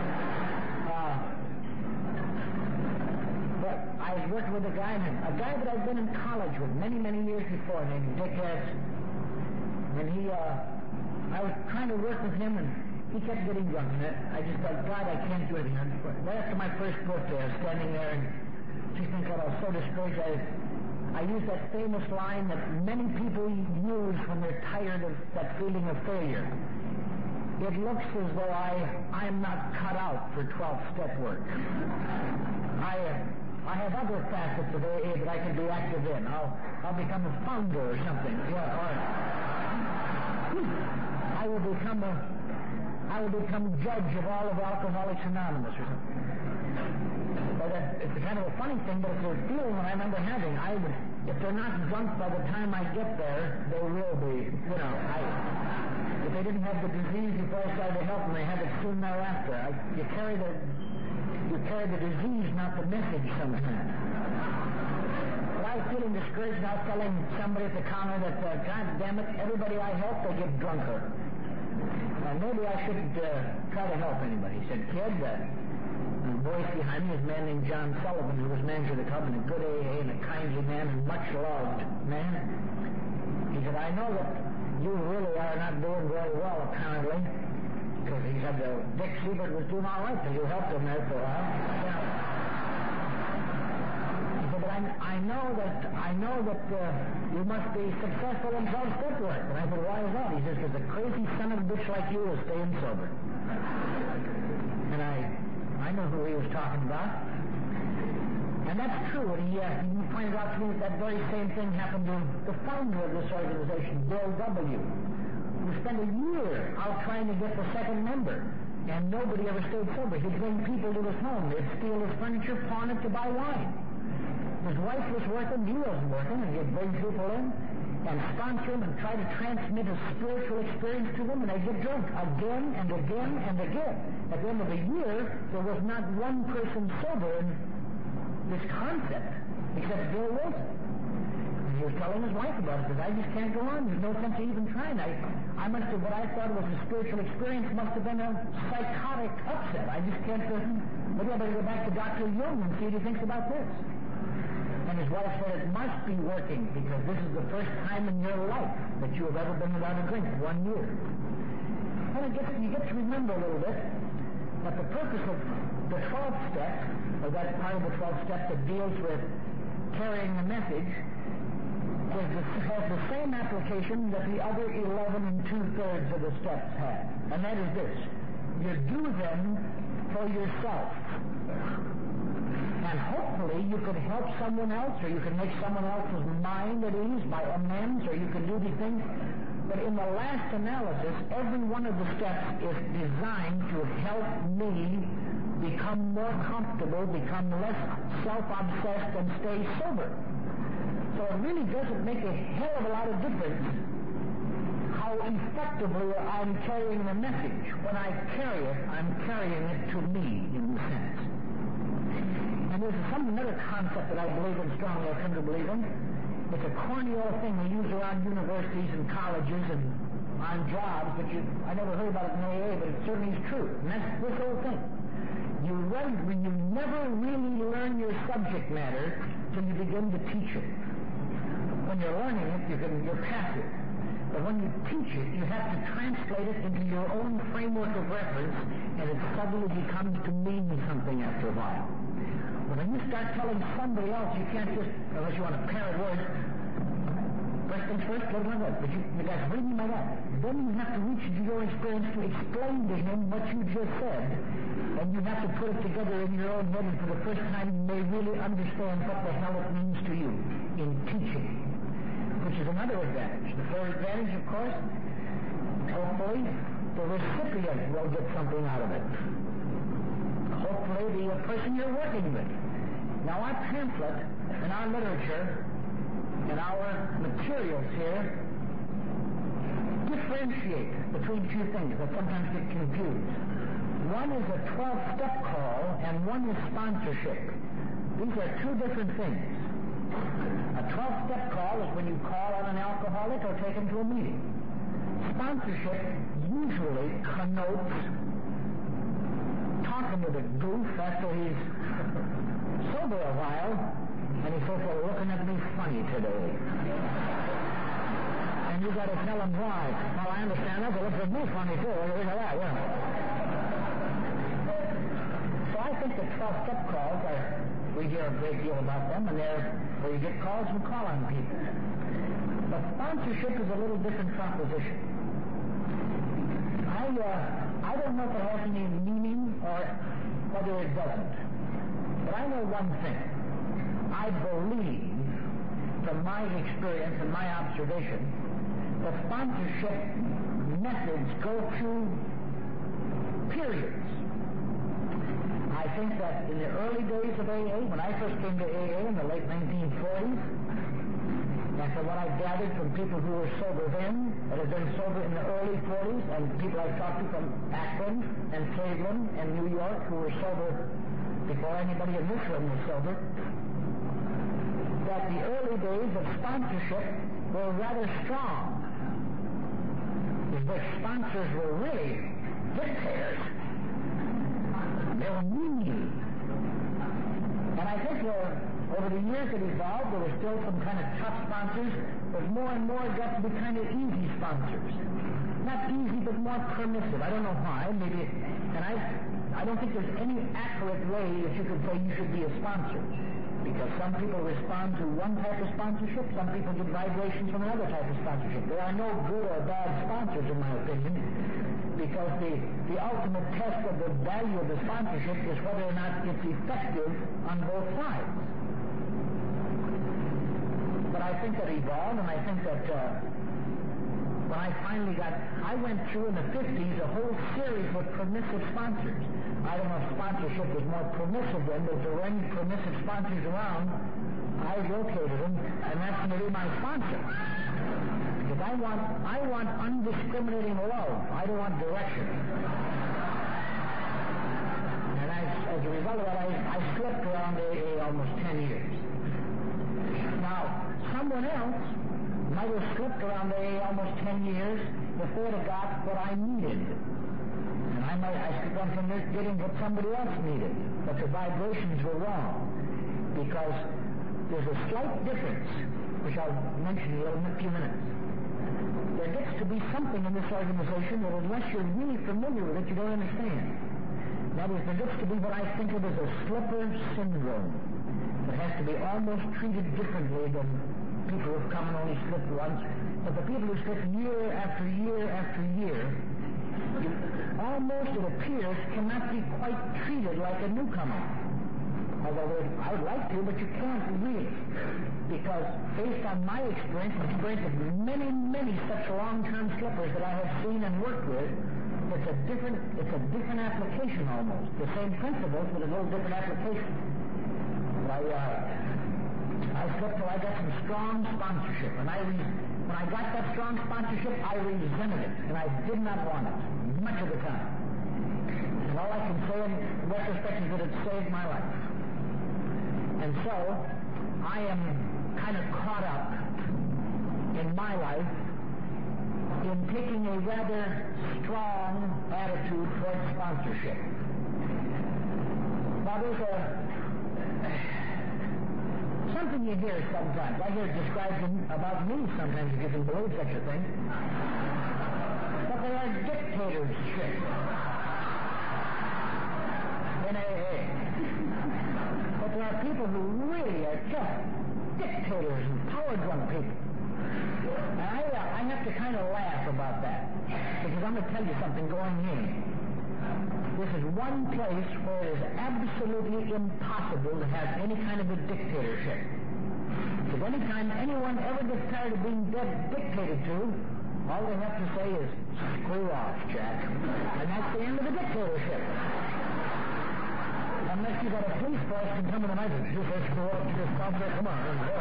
But I was working with a guy that I'd been in college with many, many years before, named Dick S. And I was trying to work with him, and he kept getting drunk. And I just thought, God, I can't do anything. Right after my first birthday, I was standing there, and just thinking I was so discouraged. I used that famous line that many people use when they're tired of that feeling of failure. It looks as though I'm not cut out for 12-step work. I have other facets of AA that I can be active in. I'll become a founder or something. Yeah, or I will become judge of all of Alcoholics Anonymous or something. But it's kind of a funny thing, but it's a feeling that I remember having. If they're not drunk by the time I get there, they will be. If they didn't have the disease before I started to help them, they have it soon thereafter. You carry the disease, not the message sometimes. But I was feeling discouraged, and I was telling somebody at the counter that, God damn it, everybody I help, they get drunker. And maybe I shouldn't try to help anybody. He said, kid, the voice behind me is a man named John Sullivan, who was manager of the club, and a good AA, and a kindly man, and much loved man. He said, I know that you really are not doing very well, apparently. Because he said Dick Siebert was doing all right, so you helped him there for a while. He said, but I know that you must be successful in 12-step work. And I said, why is that? He says, because a crazy son of a bitch like you is staying sober. And I know who he was talking about. And that's true. And he pointed out to me that very same thing happened to the founder of this organization, Bill W., who spent a year out trying to get the second member, and nobody ever stayed sober. He'd bring people to his home. They'd steal his furniture, pawn it to buy wine. His wife was working, he wasn't working, and he'd bring people in and sponsor them and try to transmit a spiritual experience to them, and they'd get drunk again and again and again. At the end of the year, there was not one person sober in this concept except Bill Wilson. He was telling his wife about it, because I just can't go on. There's no sense of even trying. I must have, what I thought was a spiritual experience must have been a psychotic upset. I just can't, maybe I better go back to Dr. Jung and see what he thinks about this. And his his wife said, it must be working because this is the first time in your life that you have ever been without a drink, 1 year. Well, you get to remember a little bit that the purpose of the 12th step, or that part of the 12th step that deals with carrying the message, has the same application that the other 11 2/3 of the steps have. And that is this: you do them for yourself. And hopefully you could help someone else, or you can make someone else's mind at ease by amends, or you can do these things. But in the last analysis, every one of the steps is designed to help me become more comfortable, become less self-obsessed, and stay sober. So it really doesn't make a hell of a lot of difference how effectively I'm carrying the message. When I carry it, I'm carrying it to me, in a sense. And there's another concept that I believe in strongly, I come to believe in. It's a corny old thing we use around universities and colleges and on jobs, but I never heard about it in AA, but it certainly is true. And that's this whole thing. You never really learn your subject matter till you begin to teach it. When you're learning it, you're passive. But when you teach it, you have to translate it into your own framework of reference, and it suddenly becomes to mean something after a while. But when you start telling somebody else, you can't just, unless you want to parrot words, first things first, let him know. But you guys read me my that. Then you have to reach into your experience to explain to him what you just said, and you have to put it together in your own head, and for the first time you may really understand what the hell it means to you in teaching, which is another advantage. The third advantage, of course, hopefully the recipient will get something out of it. Hopefully the person you're working with. Now our pamphlet and our literature and our materials here differentiate between two things that sometimes get confused. One is a 12-step call and one is sponsorship. These are two different things. A 12-step call is when you call on an alcoholic or take him to a meeting. Sponsorship usually connotes talking with a goof after he's sober a while, and he says, "Well, looking at me funny today." And you got to tell him why. Well, I understand that, but looks at me funny too. What do you think of that? Yeah. So I think the 12-step calls we hear a great deal about them, and they're where you get calls and call on people. But sponsorship is a little different proposition. I don't know if it has any meaning or whether it doesn't. But I know one thing. I believe, from my experience and my observation, that sponsorship methods go through periods. I think that in the early days of AA, when I first came to AA in the late 1940s, and from what I gathered from people who were sober then, that had been sober in the early 40s, and people I talked to from Akron and Cleveland and New York who were sober before anybody in this room was sober, that the early days of sponsorship were rather strong, in which sponsors were really dictators. They were mean. And I think over the years that evolved, there were still some kind of tough sponsors, but more and more got to be kind of easy sponsors. Not easy, but more permissive. I don't know why. Maybe, and I don't think there's any accurate way that you could say you should be a sponsor. Because some people respond to one type of sponsorship, some people get vibrations from another type of sponsorship. There are no good or bad sponsors, in my opinion, because the ultimate test of the value of the sponsorship is whether or not it's effective on both sides. But I think that evolved, and I think that when I went through in the 50s a whole series of permissive sponsors. I don't know if sponsorship was more permissive then, but if there were any permissive sponsors around, I located them, and that's going to be my sponsor. Because I want undiscriminating love. I don't want direction. And as a result of that, I slipped around AA almost 10 years. Now, someone else might have slipped around AA almost 10 years if they'd have got what I needed. And I slipped on from getting what somebody else needed. But the vibrations were wrong. Because there's a slight difference, which I'll mention in a few minutes. There gets to be something in this organization that unless you're really familiar with it, you don't understand. That is, there gets to be what I think of as a slipper syndrome. It has to be almost treated differently than people who've come and only slipped once. But the people who slip year after year after year, almost, it appears, cannot be quite treated like a newcomer. Although I would like to, but you can't really. Because based on my experience, the experience of many, many such long-term slippers that I have seen and worked with, it's a different application almost. The same principles, but a little different application. I slipped till I got some strong sponsorship, and when I got that strong sponsorship, I resented it, and I did not want it, much of the time. And all I can say in retrospect is that it saved my life. And so, I am kind of caught up in my life in taking a rather strong attitude towards sponsorship. Now, there's something you hear sometimes. I hear it described about me sometimes, if you can believe such a thing. But they are dictatorships in AA. But there are people who really are just dictators and power-drunk people. And I have to kind of laugh about that. Because I'm going to tell you something going in. This is one place where it is absolutely impossible to have any kind of a dictatorship. If any time anyone ever gets tired of being dictated to, all they have to say is, screw off, Jack. And that's the end of the dictatorship. Unless you've got a police force can come in the night and just say, screw off, just come there, come on.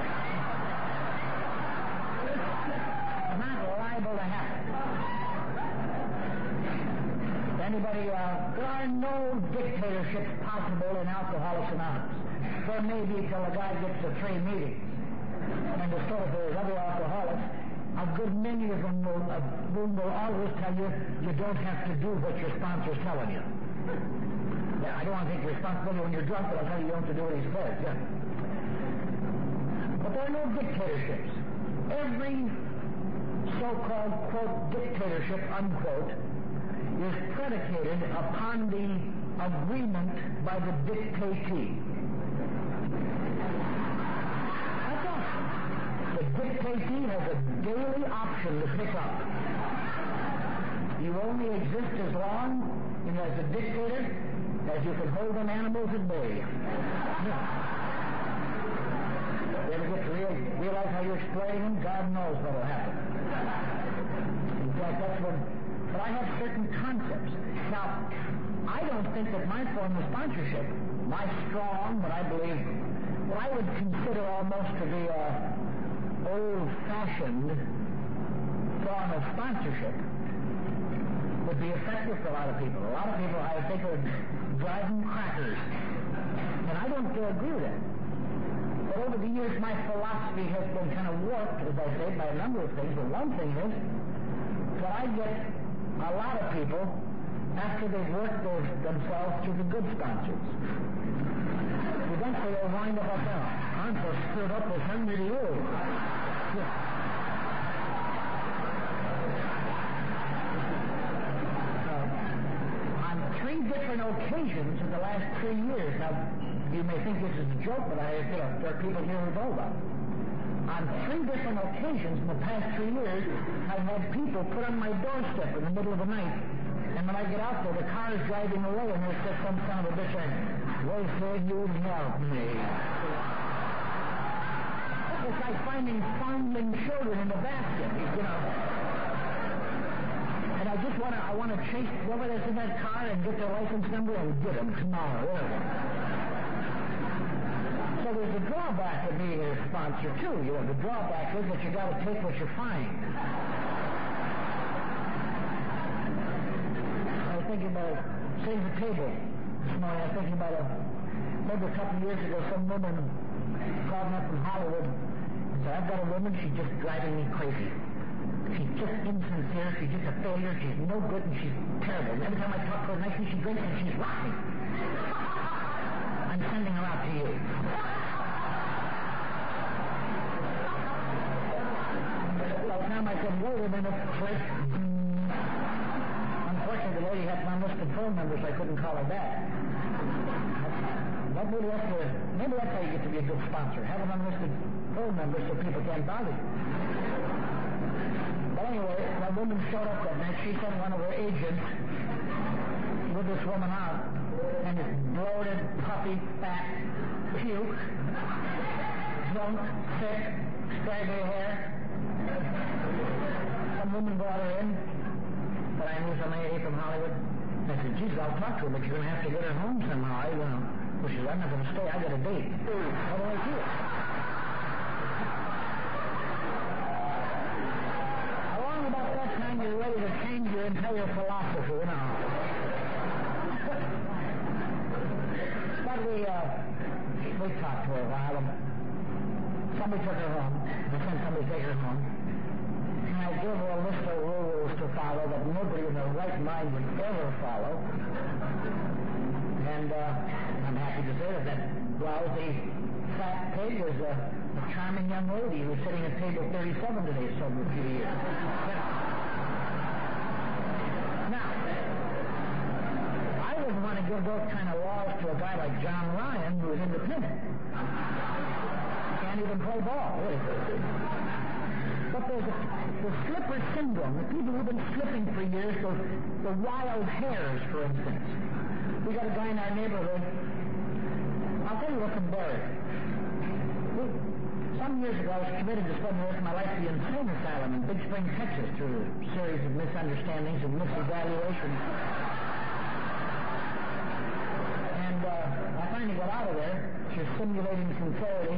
Not liable to happen. Anybody, there are no dictatorships possible in Alcoholics Anonymous. There may be till a guy gets to 3 meetings. And to sort of there's other alcoholics, a good many of them will always tell you, you don't have to do what your sponsor's telling you. Yeah, I don't want to take responsibility when you're drunk, but I'll tell you don't have to do what he says. Yeah. But there are no dictatorships. Every so-called, quote, dictatorship, unquote, is predicated upon the agreement by the dictatee. That's all. The dictatee has a daily option to pick up. You only exist as long, as a dictator, as you can hold them animals at bay. You ever get to realize how you're exploiting them? God knows what will happen. In fact, that's what... But I have certain concepts. Now, I don't think that my form of sponsorship, my strong, what I believe, what I would consider almost to be a old-fashioned form of sponsorship, would be effective for a lot of people. A lot of people, I think, are driving crackers. And I don't agree with that. But over the years, my philosophy has been kind of warped, as I say, by a number of things. But one thing is that I get a lot of people after they've worked themselves to the good sponsors. Eventually they'll wind up like that. I'm so screwed up, they'll send me to you. On 3 different occasions in the last 3 years, now you may think this is a joke, but there are people here who know about it. On 3 different occasions in the past 3 years, I've had people put on my doorstep in the middle of the night, and when I get out there, the car is driving away, and there's just some son of a bitch saying, "They said you'd help me." It's like finding foundling children in the basket, And I want to chase whoever that's in that car and get their license number and get them tomorrow. So there's a drawback of being a sponsor, too. The drawback is that you got to take what you find. I was thinking about Save the Table this morning. I was thinking about maybe a couple of years ago, some woman called me up from Hollywood and said, "I've got a woman, she's just driving me crazy. She's just insincere, she's just a failure, she's no good, and she's terrible. And every time I talk to her nicely, she drinks and she's rotten. I'm sending her out to you." 30 minutes click. Unfortunately, the lady had my unlisted phone number, so I couldn't call her back. But maybe that's how you get to be a good sponsor. Have an unlisted phone number so people can't bother you. But anyway, when woman showed up that night, she sent one of her agents with this woman out, and this bloated, puffy, fat, puke, drunk, sick, straggly hair. Some woman brought her in, but I knew some lady from Hollywood. I said, Jesus, I'll talk to her, but you're going to have to get her home somehow. Well, she said, I'm not going to stay. I got a date. How do I do it? Along about that time, you're ready to change your entire philosophy, But we talked to her a while, and somebody took her home. I sent somebody to take her home. And I gave her a list of rules to follow that nobody in their right mind would ever follow. And I'm happy to say that lousy fat pig was a charming young lady who was sitting at table 37 today, so for a few years. Now, I wouldn't want to give those kind of laws to a guy like John Ryan, who is independent. Can't even play ball, really. But there's the slipper syndrome, the people who've been slipping for years, the wild hares, for instance. We got a guy in our neighborhood. I'll tell you what's embarrassing. Some years ago, I was committed to spend the rest of my life at the insane asylum in Big Spring, Texas, through a series of misunderstandings and misevaluations. And I finally got out of there through simulating sincerity.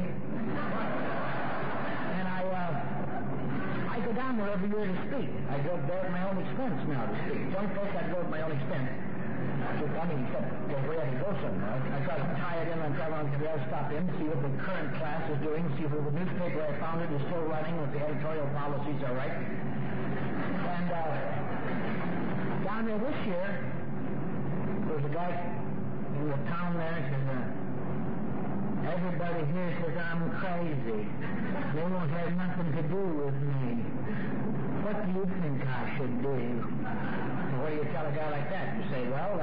And I go down there every year to speak. I go there at my own expense now to speak. One place I go at my own expense. I mean, except if we had to go somewhere. I try to tie it in and try to stop in, see what the current class is doing, see if the newspaper I founded is still running, if the editorial policies are right. And down there this year, there was a guy in the town there who says, everybody here says I'm crazy. They won't have nothing to do with me. What do you think I should do? What do you tell a guy like that? You say, well,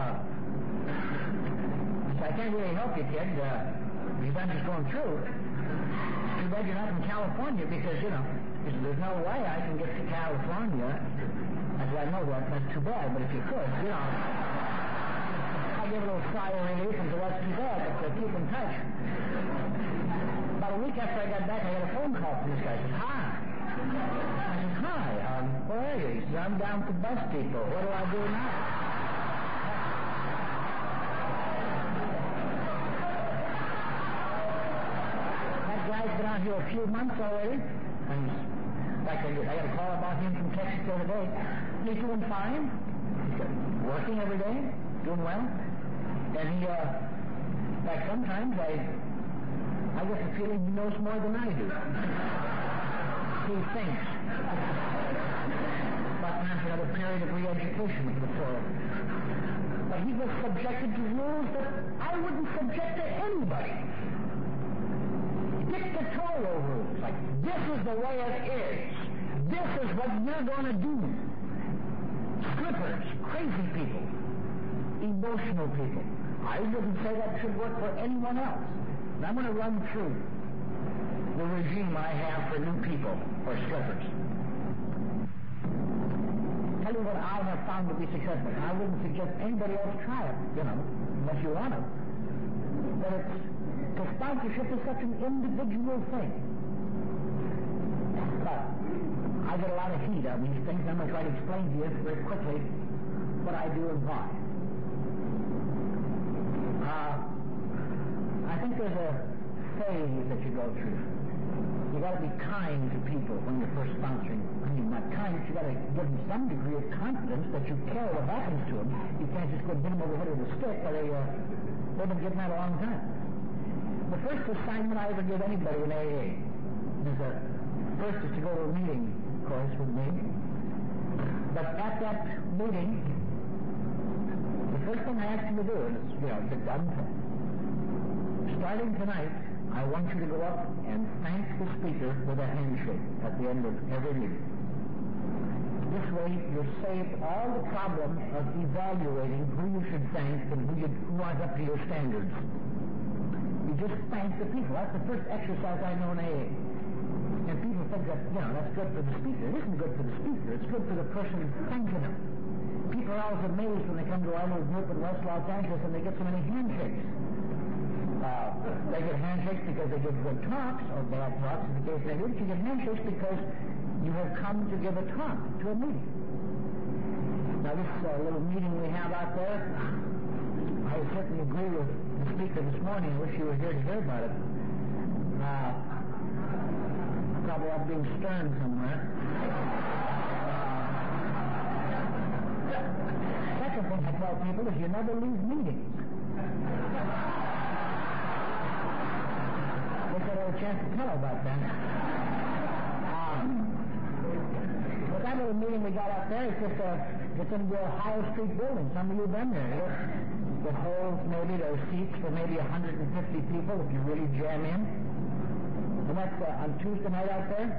I can't really help you, kid, because I'm just going through. Too bad you're not in California, because, there's no way I can get to California. I said, I know that's too bad, but if you could, I give a little sigh of relief and said, that's too bad, but keep in touch. About a week after I got back, I got a phone call from this guy. He said, hi. I said, hi, where are you? He said, I'm down to Bus Depot. What do I do now? That guy's been out here a few months already. And in fact, I got a call about him from Texas the other day. He's doing fine. He's working every day, doing well. And he, in fact, sometimes I get the feeling he knows more than I do. He thinks. But perhaps another period of re-education for the poor. But he was subjected to rules that I wouldn't subject to anybody. Dictatorial rules, like, this is the way it is. This is what you're going to do. Strippers, crazy people, emotional people. I wouldn't say that should work for anyone else. And I'm going to run through the regime I have for new people, or strippers. Tell you what I have found to be successful. I wouldn't suggest anybody else try it, unless you want to. But the sponsorship is such an individual thing. But I get a lot of heat on these things. I'm going to try to explain to you very quickly what I do and why. I think there's a phase that you go through. You got to be kind to people when you're first sponsoring. I mean, not kind, but you got to give them some degree of confidence that you care what happens to them. You can't just go hit them over the head with a stick, or they've been getting that a long time. The first assignment I ever give anybody in AA first is to go to a meeting, of course, with me. But at that meeting, the first thing I ask you to do is, the done thing. Starting tonight, I want you to go up and thank the speaker with a handshake at the end of every meeting. This way, you're saved all the problem of evaluating who you should thank and who aren't up to your standards. You just thank the people. That's the first exercise I know in AA. And people think that, that's good for the speaker. It isn't good for the speaker. It's good for the person thanking him. People are always amazed when they come to our little group in West Los Angeles and they get so many handshakes. They get handshakes because they give good talks, or bad talks in the case they do. You get handshakes because you have come to give a talk to a meeting. Now this little meeting we have out there, I certainly agree with the speaker this morning. I wish you were here to hear about it. Probably I'm being stern somewhere. Second thing I tell people is you never leave meetings. Wish I had a chance to tell about that. But that little meeting we got up there is just it's in the Ohio Street building. Some of you have been there. It holds maybe those seats for maybe 150 people if you really jam in. And that's on Tuesday night out there.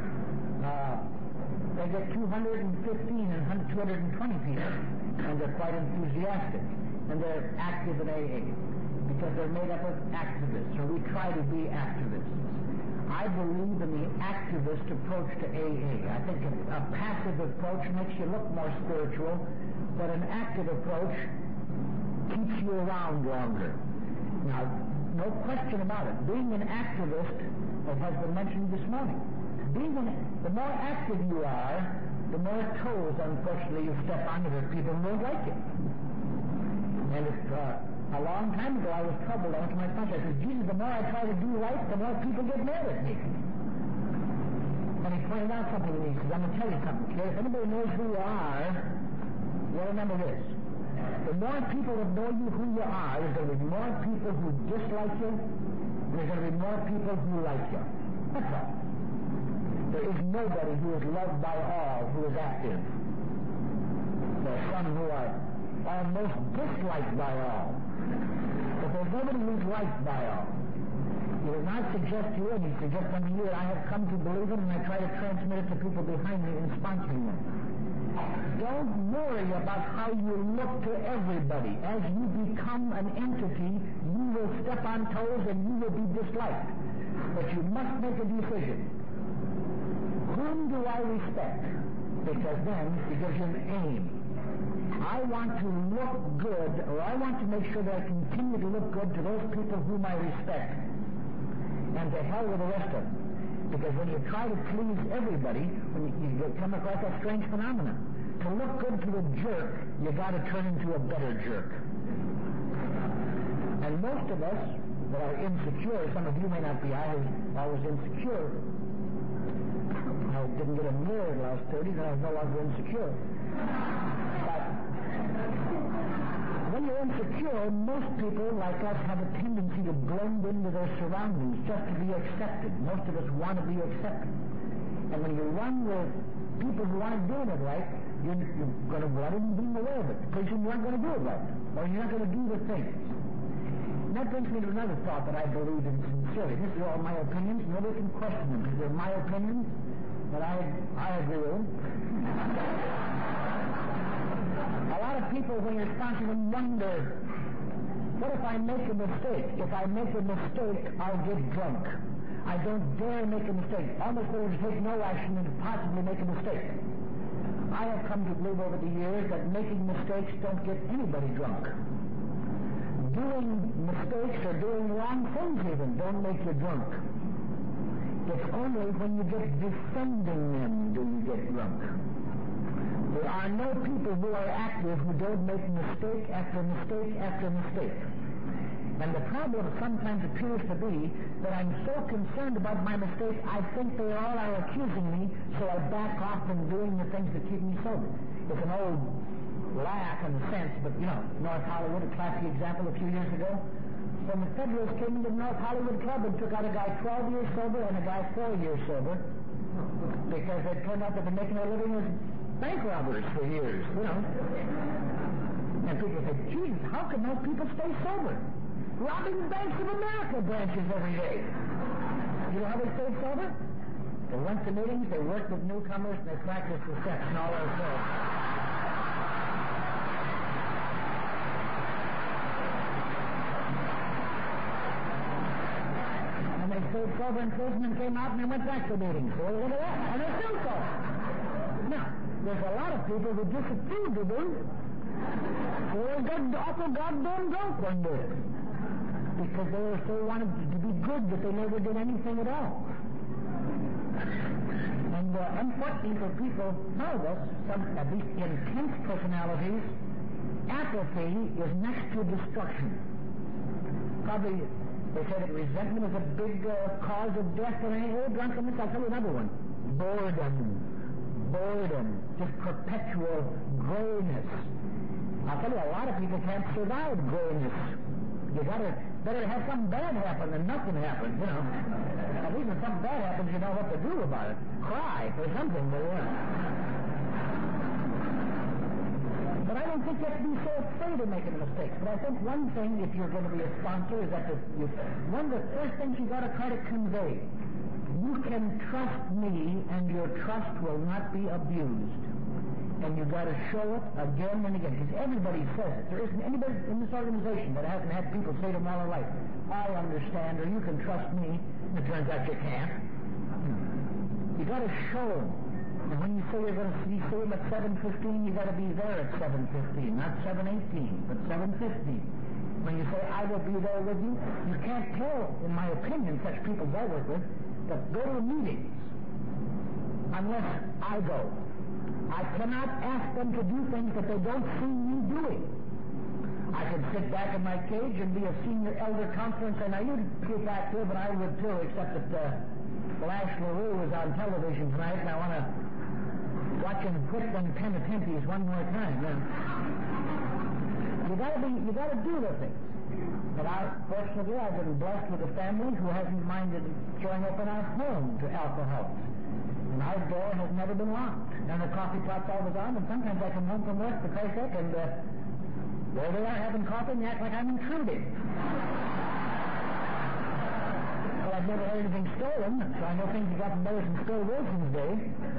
They get 215 and 220 people, and they're quite enthusiastic. And they're active in AA because they're made up of activists, or we try to be activists. I believe in the activist approach to AA. I think a passive approach makes you look more spiritual, but an active approach keeps you around longer. Now, no question about it. Being an activist, as has been mentioned this morning, the more active you are, the more toes, unfortunately, you step on that people won't like it. And a long time ago, I was troubled. I went to my pastor. I said, Jesus, the more I try to do right, the more people get mad at me. And he pointed out something to me. He said, I'm going to tell you something, kid. If anybody knows who you are, you remember this. The more people that know you who you are, there's going to be more people who dislike you, and there's going to be more people who like you. That's all. There is nobody who is loved by all who is active. There are some who are almost disliked by all. But there's nobody who's liked by all. He does not suggest to you, and he suggests unto you that I have come to believe it, and I try to transmit it to people behind me in sponsoring them. Don't worry about how you look to everybody. As you become an entity, you will step on toes and you will be disliked. But you must make a decision. Whom do I respect? Because then it gives you an aim. I want to look good, or I want to make sure that I continue to look good to those people whom I respect. And to hell with the rest of them. Because when you try to please everybody, when you come across that strange phenomenon, to look good to a jerk, you got to turn into a better jerk. And most of us that are insecure, some of you may not be, I was insecure. I didn't get a mirror in the last 30, then I was no longer insecure. But when you're insecure, most people like us have a tendency to blend into their surroundings just to be accepted. Most of us want to be accepted. And when you run with people who aren't doing it right, you're going to run and being aware of it. Because you aren't going to do it right. Or you're not going to do the things. And that brings me to another thought that I believe in sincerely. These are all my opinions. Nobody can question them because they're my opinions. But I agree with them. A lot of people, when you're sponsoring them, wonder, what if I make a mistake? If I make a mistake, I'll get drunk. I don't dare make a mistake. Almost better to take no action than to possibly make a mistake. I have come to believe over the years that making mistakes don't get anybody drunk. Doing mistakes or doing wrong things even don't make you drunk. It's only when you get defending them do you get drunk. There are no people who are active who don't make mistake after mistake after mistake. And the problem sometimes appears to be that I'm so concerned about my mistake, I think they all are accusing me, so I back off from doing the things that keep me sober. It's an old laugh in a sense, but North Hollywood, a classic example a few years ago, when the Federalists came into the North Hollywood Club and took out a guy 12 years sober and a guy 4 years sober, because they turned out they've been making a living as bank robbers for years, And people say, Jesus, how can those people stay sober? Robbing Banks of America branches every day. You know how they stay sober? They went to meetings, they worked with newcomers, and they practiced the steps and all those things. And they stayed sober in prison and came out and they went back to meetings. So look at that. And they're still sober. Now, there's a lot of people who disapproved of them. They got awful goddamn drunk one day. Because they were so wanted to be good that they never did anything at all. And unfortunately for people, some of us, at least intense personalities, apathy is next to destruction. Probably, they say that resentment is a big cause of death, and drunkenness, I'll tell you another one. Boredom, just perpetual grayness. I'll tell you, a lot of people can't survive grayness. You better have something bad happen than nothing happens, you know. At least when something bad happens, you know what to do about it. Cry for something, but But I don't think you have to be so afraid of making mistakes. But I think one thing, if you're going to be a sponsor, is that one of the first things you've got to try to convey, you can trust me and your trust will not be abused. And you've got to show it again and again. Because everybody says it. There isn't anybody in this organization that hasn't had people say to them all their life, I understand, or you can trust me. And it turns out you can't. You've got to show them. And when you say you're going to see them at 7:15, you've got to be there at 7:15. Not 7:18, but 7:15. When you say, I will be there with you, you can't tell, in my opinion, such people I work with, that go to meetings unless I go. I cannot ask them to do things that they don't see me doing. I could sit back in my cage and be a senior elder counselor and say, now you'd get active, and I would too, except that Lash LaRue was on television tonight, and I want to watch him put them penitentiaries one more time. You got to do the things. But fortunately, I've been blessed with a family who hasn't minded showing up in our home to alcohol. And our door has never been locked. And the coffee pot's always on, and sometimes I come home from work for Christ's sake, and there they are having coffee, and they act like I'm intruding. Well, I've never had anything stolen, so I know things have gotten better since Bill Wilson's day.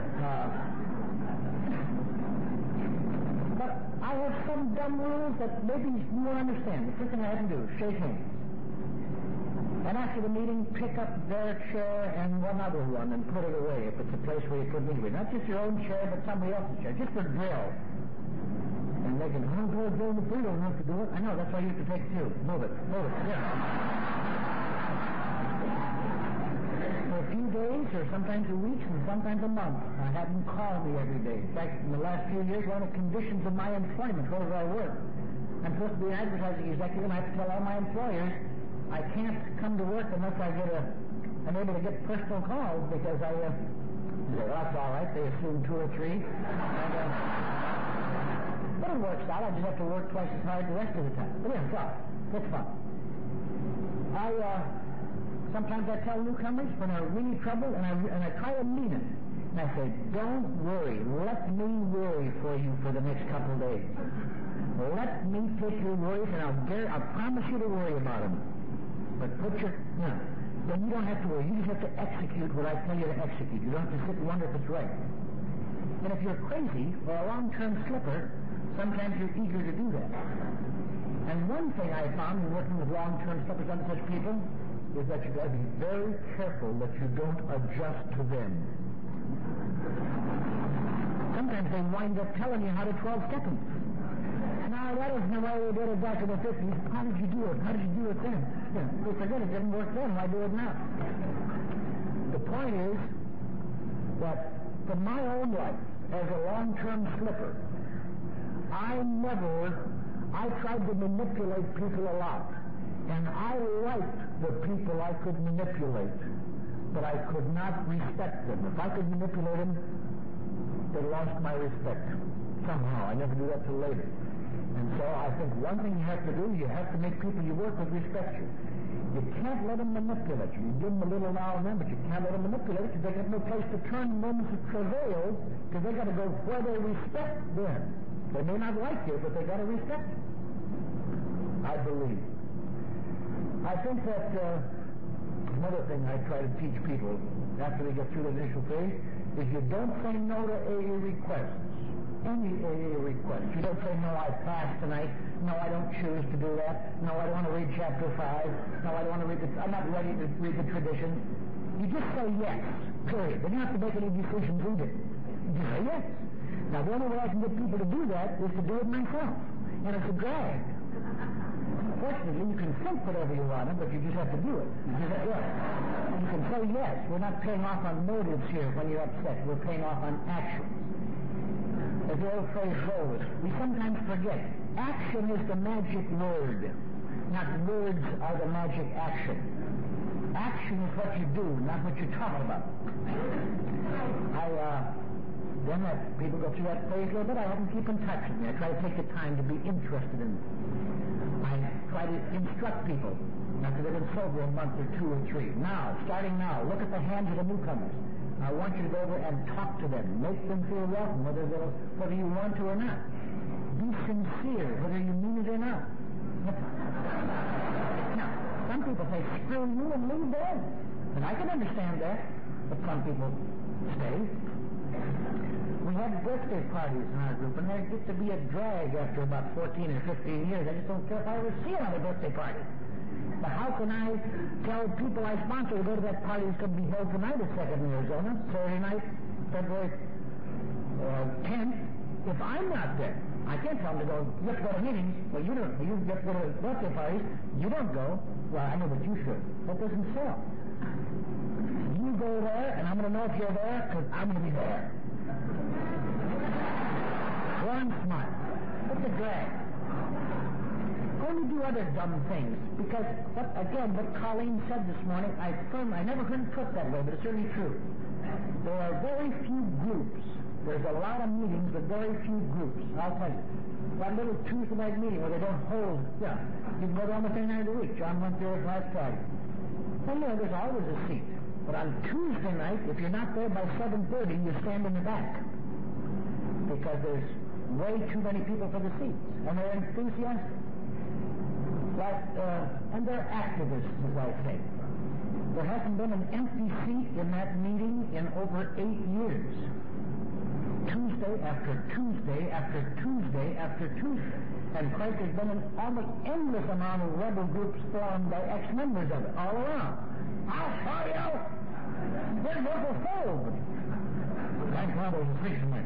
But I have some dumb rules that maybe you won't understand. The first thing I have to do is shake hands. And after the meeting, pick up their chair and one other one and put it away if it's a place where you couldn't anyway. Not just your own chair, but somebody else's chair. Just for drill. And they can, go in the free, don't have to do it. I know, that's why you have to take two. Move it. Yeah. For a few days, or sometimes a week, and sometimes a month, I have them call me every day. In fact, in the last few years, one of the conditions of my employment, wherever I work, I'm supposed to be an advertising executive, and I have to tell all my employers, I can't come to work unless I'm able to get personal calls, because I say, well, that's all right. They assume 2 or 3. But it works out. I just have to work twice as hard the rest of the time. But yeah, it's all right. It's fun. Sometimes I tell newcomers when they're really trouble, and I try to mean it. And I say, don't worry. Let me worry for you for the next couple of days. Let me take your worries, and I'll promise you to worry about them. But then you don't have to worry. You just have to execute what I tell you to execute. You don't have to sit and wonder if it's right. And if you're crazy or a long-term slipper, sometimes you're eager to do that. And one thing I found in working with long-term slippers under such people is that you've got to be very careful that you don't adjust to them. Sometimes they wind up telling you how to 12 seconds. Now, that isn't the way we did it back in the 50s. How did you do it? How did you do it then? We forget it didn't work then. Why do it now? The point is that from my own life, as a long-term slipper, I tried to manipulate people a lot. And I liked the people I could manipulate, but I could not respect them. If I could manipulate them, they lost my respect. Somehow. I never do that till later. And so I think one thing you have to do, you have to make people you work with respect you. You can't let them manipulate you. You give them a little now and then, but you can't let them manipulate you because they have no place to turn moments of travail, because they got to go where they respect them. They may not like you, but they got to respect you. I believe. I think that Another thing I try to teach people after they get through the initial phase is you don't say no to AA requests. Any AA request. You don't say, no, I pass tonight. No, I don't choose to do that. No, I don't want to read chapter 5. No, I don't want to read I'm not ready to read the traditions. You just say yes, period. Then you don't have to make any decisions either. You just say yes. Now, the only way I can get people to do that is to do it myself. And it's a drag. Fortunately, you can think whatever you want, but you just have to do it. You just, yes. You can say yes. We're not paying off on motives here when you're upset. We're paying off on action. As the old phrase goes, we sometimes forget. Action is the magic word. Not words are the magic action. Action is what you do, not what you're talking about. Then as people go through that phase a little bit, I have them keep in touch with me. I try to take the time to be interested in them. I try to instruct people after they've been sober a month or 2 or 3. Now, starting now, look at the hands of the newcomers. I want you to go over and talk to them. Make them feel welcome, whether you want to or not. Be sincere, whether you mean it or not. Now, some people say, screw you and leave them. And I can understand that. But some people stay. We have birthday parties in our group, and they get to be a drag after about 14 or 15 years. I just don't care if I ever see another birthday party. But how can I tell people I sponsor to go to that party that's going to be held tonight at 2nd in Arizona, Saturday night, February 10th, if I'm not there? I can't tell them to go, you have to go to meetings. Well, you don't. You have to go to birthday parties. You don't go. Well, I know that you should. That doesn't sell. You go there, and I'm going to know if you're there, because I'm going to be there. One smart. It's a drag. Only do other dumb things. Because, what Colleen said this morning, I never heard it put that way, but it's certainly true. There are very few groups. There's a lot of meetings, but very few groups. I'll tell you. That little Tuesday night meeting where they don't hold, you can go to almost any night of the week. John went there last Friday. Well, there's always a seat. But on Tuesday night, if you're not there by 7:30, you stand in the back. Because there's way too many people for the seats. And they're enthusiastic. And they're activists, as I say. There hasn't been an empty seat in that meeting in over 8 years. Tuesday after Tuesday after Tuesday after Tuesday. And Christ, there's been an almost endless amount of rebel groups formed by ex-members of it, all around. I'll show you! There's Uncle Fold! Thank God there's a fisherman.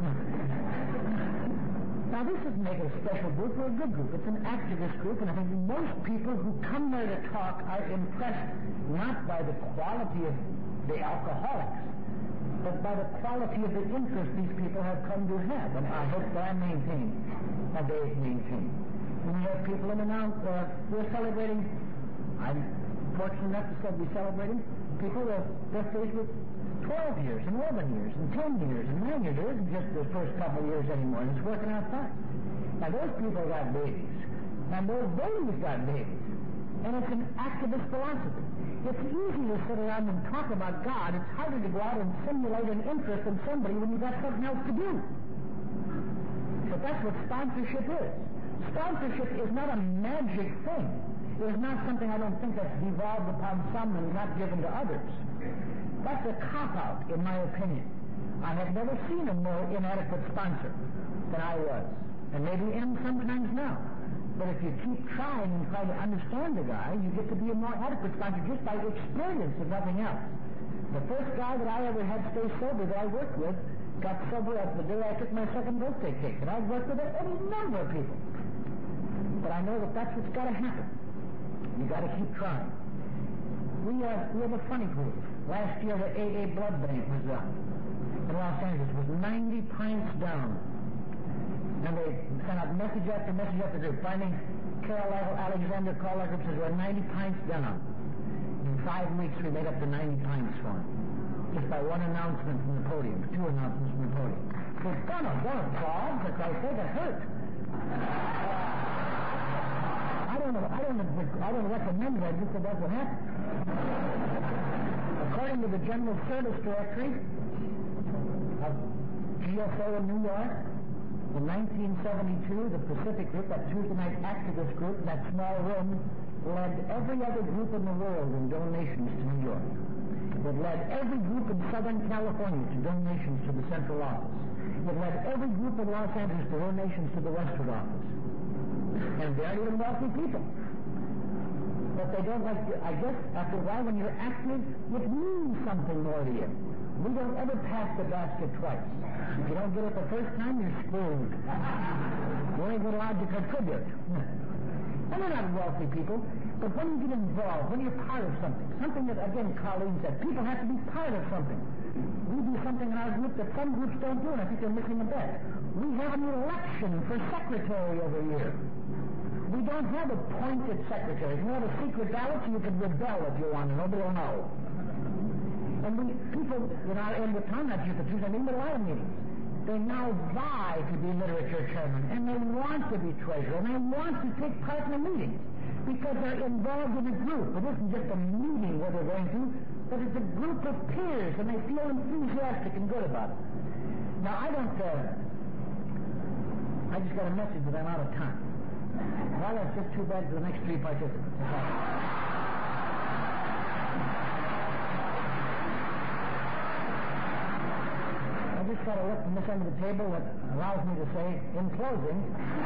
Now, this doesn't make it a special group or a good group. It's an activist group, and I think most people who come there to talk are impressed not by the quality of the alcoholics, but by the quality of the interest these people have come to have. And I hope that I maintain, and they've maintained. We have people in and out. We're celebrating. I'm fortunate enough to be celebrating people with birthdays with 12 years, and 11 years, and 10 years, and 9 years. It isn't just the first couple of years anymore, and it's working out fine. Now, those people got babies, and those babies got babies, and it's an activist philosophy. It's easy to sit around and talk about God. It's harder to go out and simulate an interest in somebody when you've got something else to do. But that's what sponsorship is. Sponsorship is not a magic thing. It is not something I don't think that's devolved upon some and not given to others. That's a cop-out, in my opinion. I have never seen a more inadequate sponsor than I was, and maybe am sometimes now. But if you keep trying and try to understand the guy, you get to be a more adequate sponsor just by experience and nothing else. The first guy that I ever had stay sober that I worked with got sober after the day I took my second birthday cake, and I've worked with any number of people. But I know that that's what's got to happen. You got to keep trying. We have a funny group. Last year, the AA blood bank was in Los Angeles. It was 90 pints down. And they sent out message after message after group. Finally, Carol Alexander called our group and says, we're 90 pints down. In 5 weeks, we made up the 90 pints for them. Just by one announcement from the podium, 2 announcements from the podium. So don't applaud, for Christ's sake, it hurt. I don't recommend that, just that that's what happened. According to the General Service Directory of GSO in New York, in 1972, the Pacific Group, that Tuesday night activist group, in that small room led every other group in the world in donations to New York. It led every group in Southern California to donations to the central office. It led every group in Los Angeles to donations to the Westwood office. And they're even wealthy people. But they don't like to, I guess, after a while when you're active, it means something more to you. We don't ever pass the basket twice. If you don't get it the first time, you're screwed. You ain't allowed to contribute. And they're not wealthy people, but when you get involved, when you're part of something that, again, Colleen said, people have to be part of something. We do something in our group that some groups don't do, and I think they're missing a bet. We have an election for secretary every year. We don't have appointed secretaries. We have a secret ballot so you can rebel if you want, and nobody will know. And people in our end of town, not just the truth, I mean, but a lot of meetings, they now vie to be literature chairman, and they want to be treasurer, and they want to take part in the meetings because they're involved in a group. It isn't just a meeting where they're going to, but it's a group of peers, and they feel enthusiastic and good about it. Now, I just got a message that I'm out of time. Well, that's just too bad for the next three participants. I just got a look from this end of the table that allows me to say, in closing,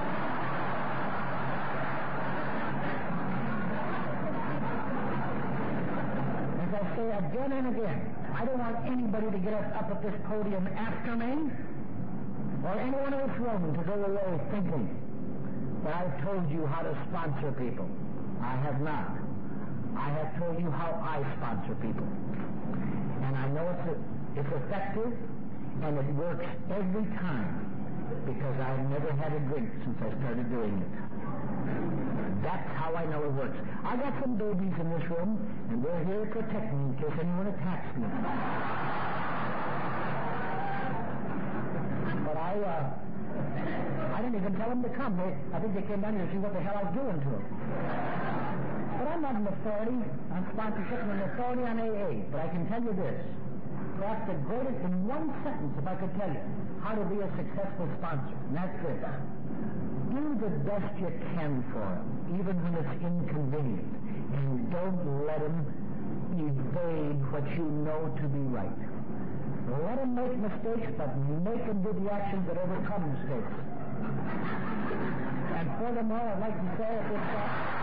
as I say again and again, I don't want anybody to get up at this podium after me, or anyone in this room to go away thinking that I've told you how to sponsor people. I have not. I have told you how I sponsor people. And I know it's effective, and it works every time, because I've never had a drink since I started doing it. That's how I know it works. I got some babies in this room, and they're here to protect me in case anyone attacks me. But I didn't even tell them to come. I think they came down here to see what the hell I was doing to them. But I'm not an authority on sponsorship. I'm an authority on AA. But I can tell you this. Perhaps the greatest, in one sentence, if I could tell you, how to be a successful sponsor. And that's this. Do the best you can for them, even when it's inconvenient. And don't let them evade what you know to be right. Let them make mistakes, but make them do the actions that overcome mistakes. And furthermore, I'd like to say at this time,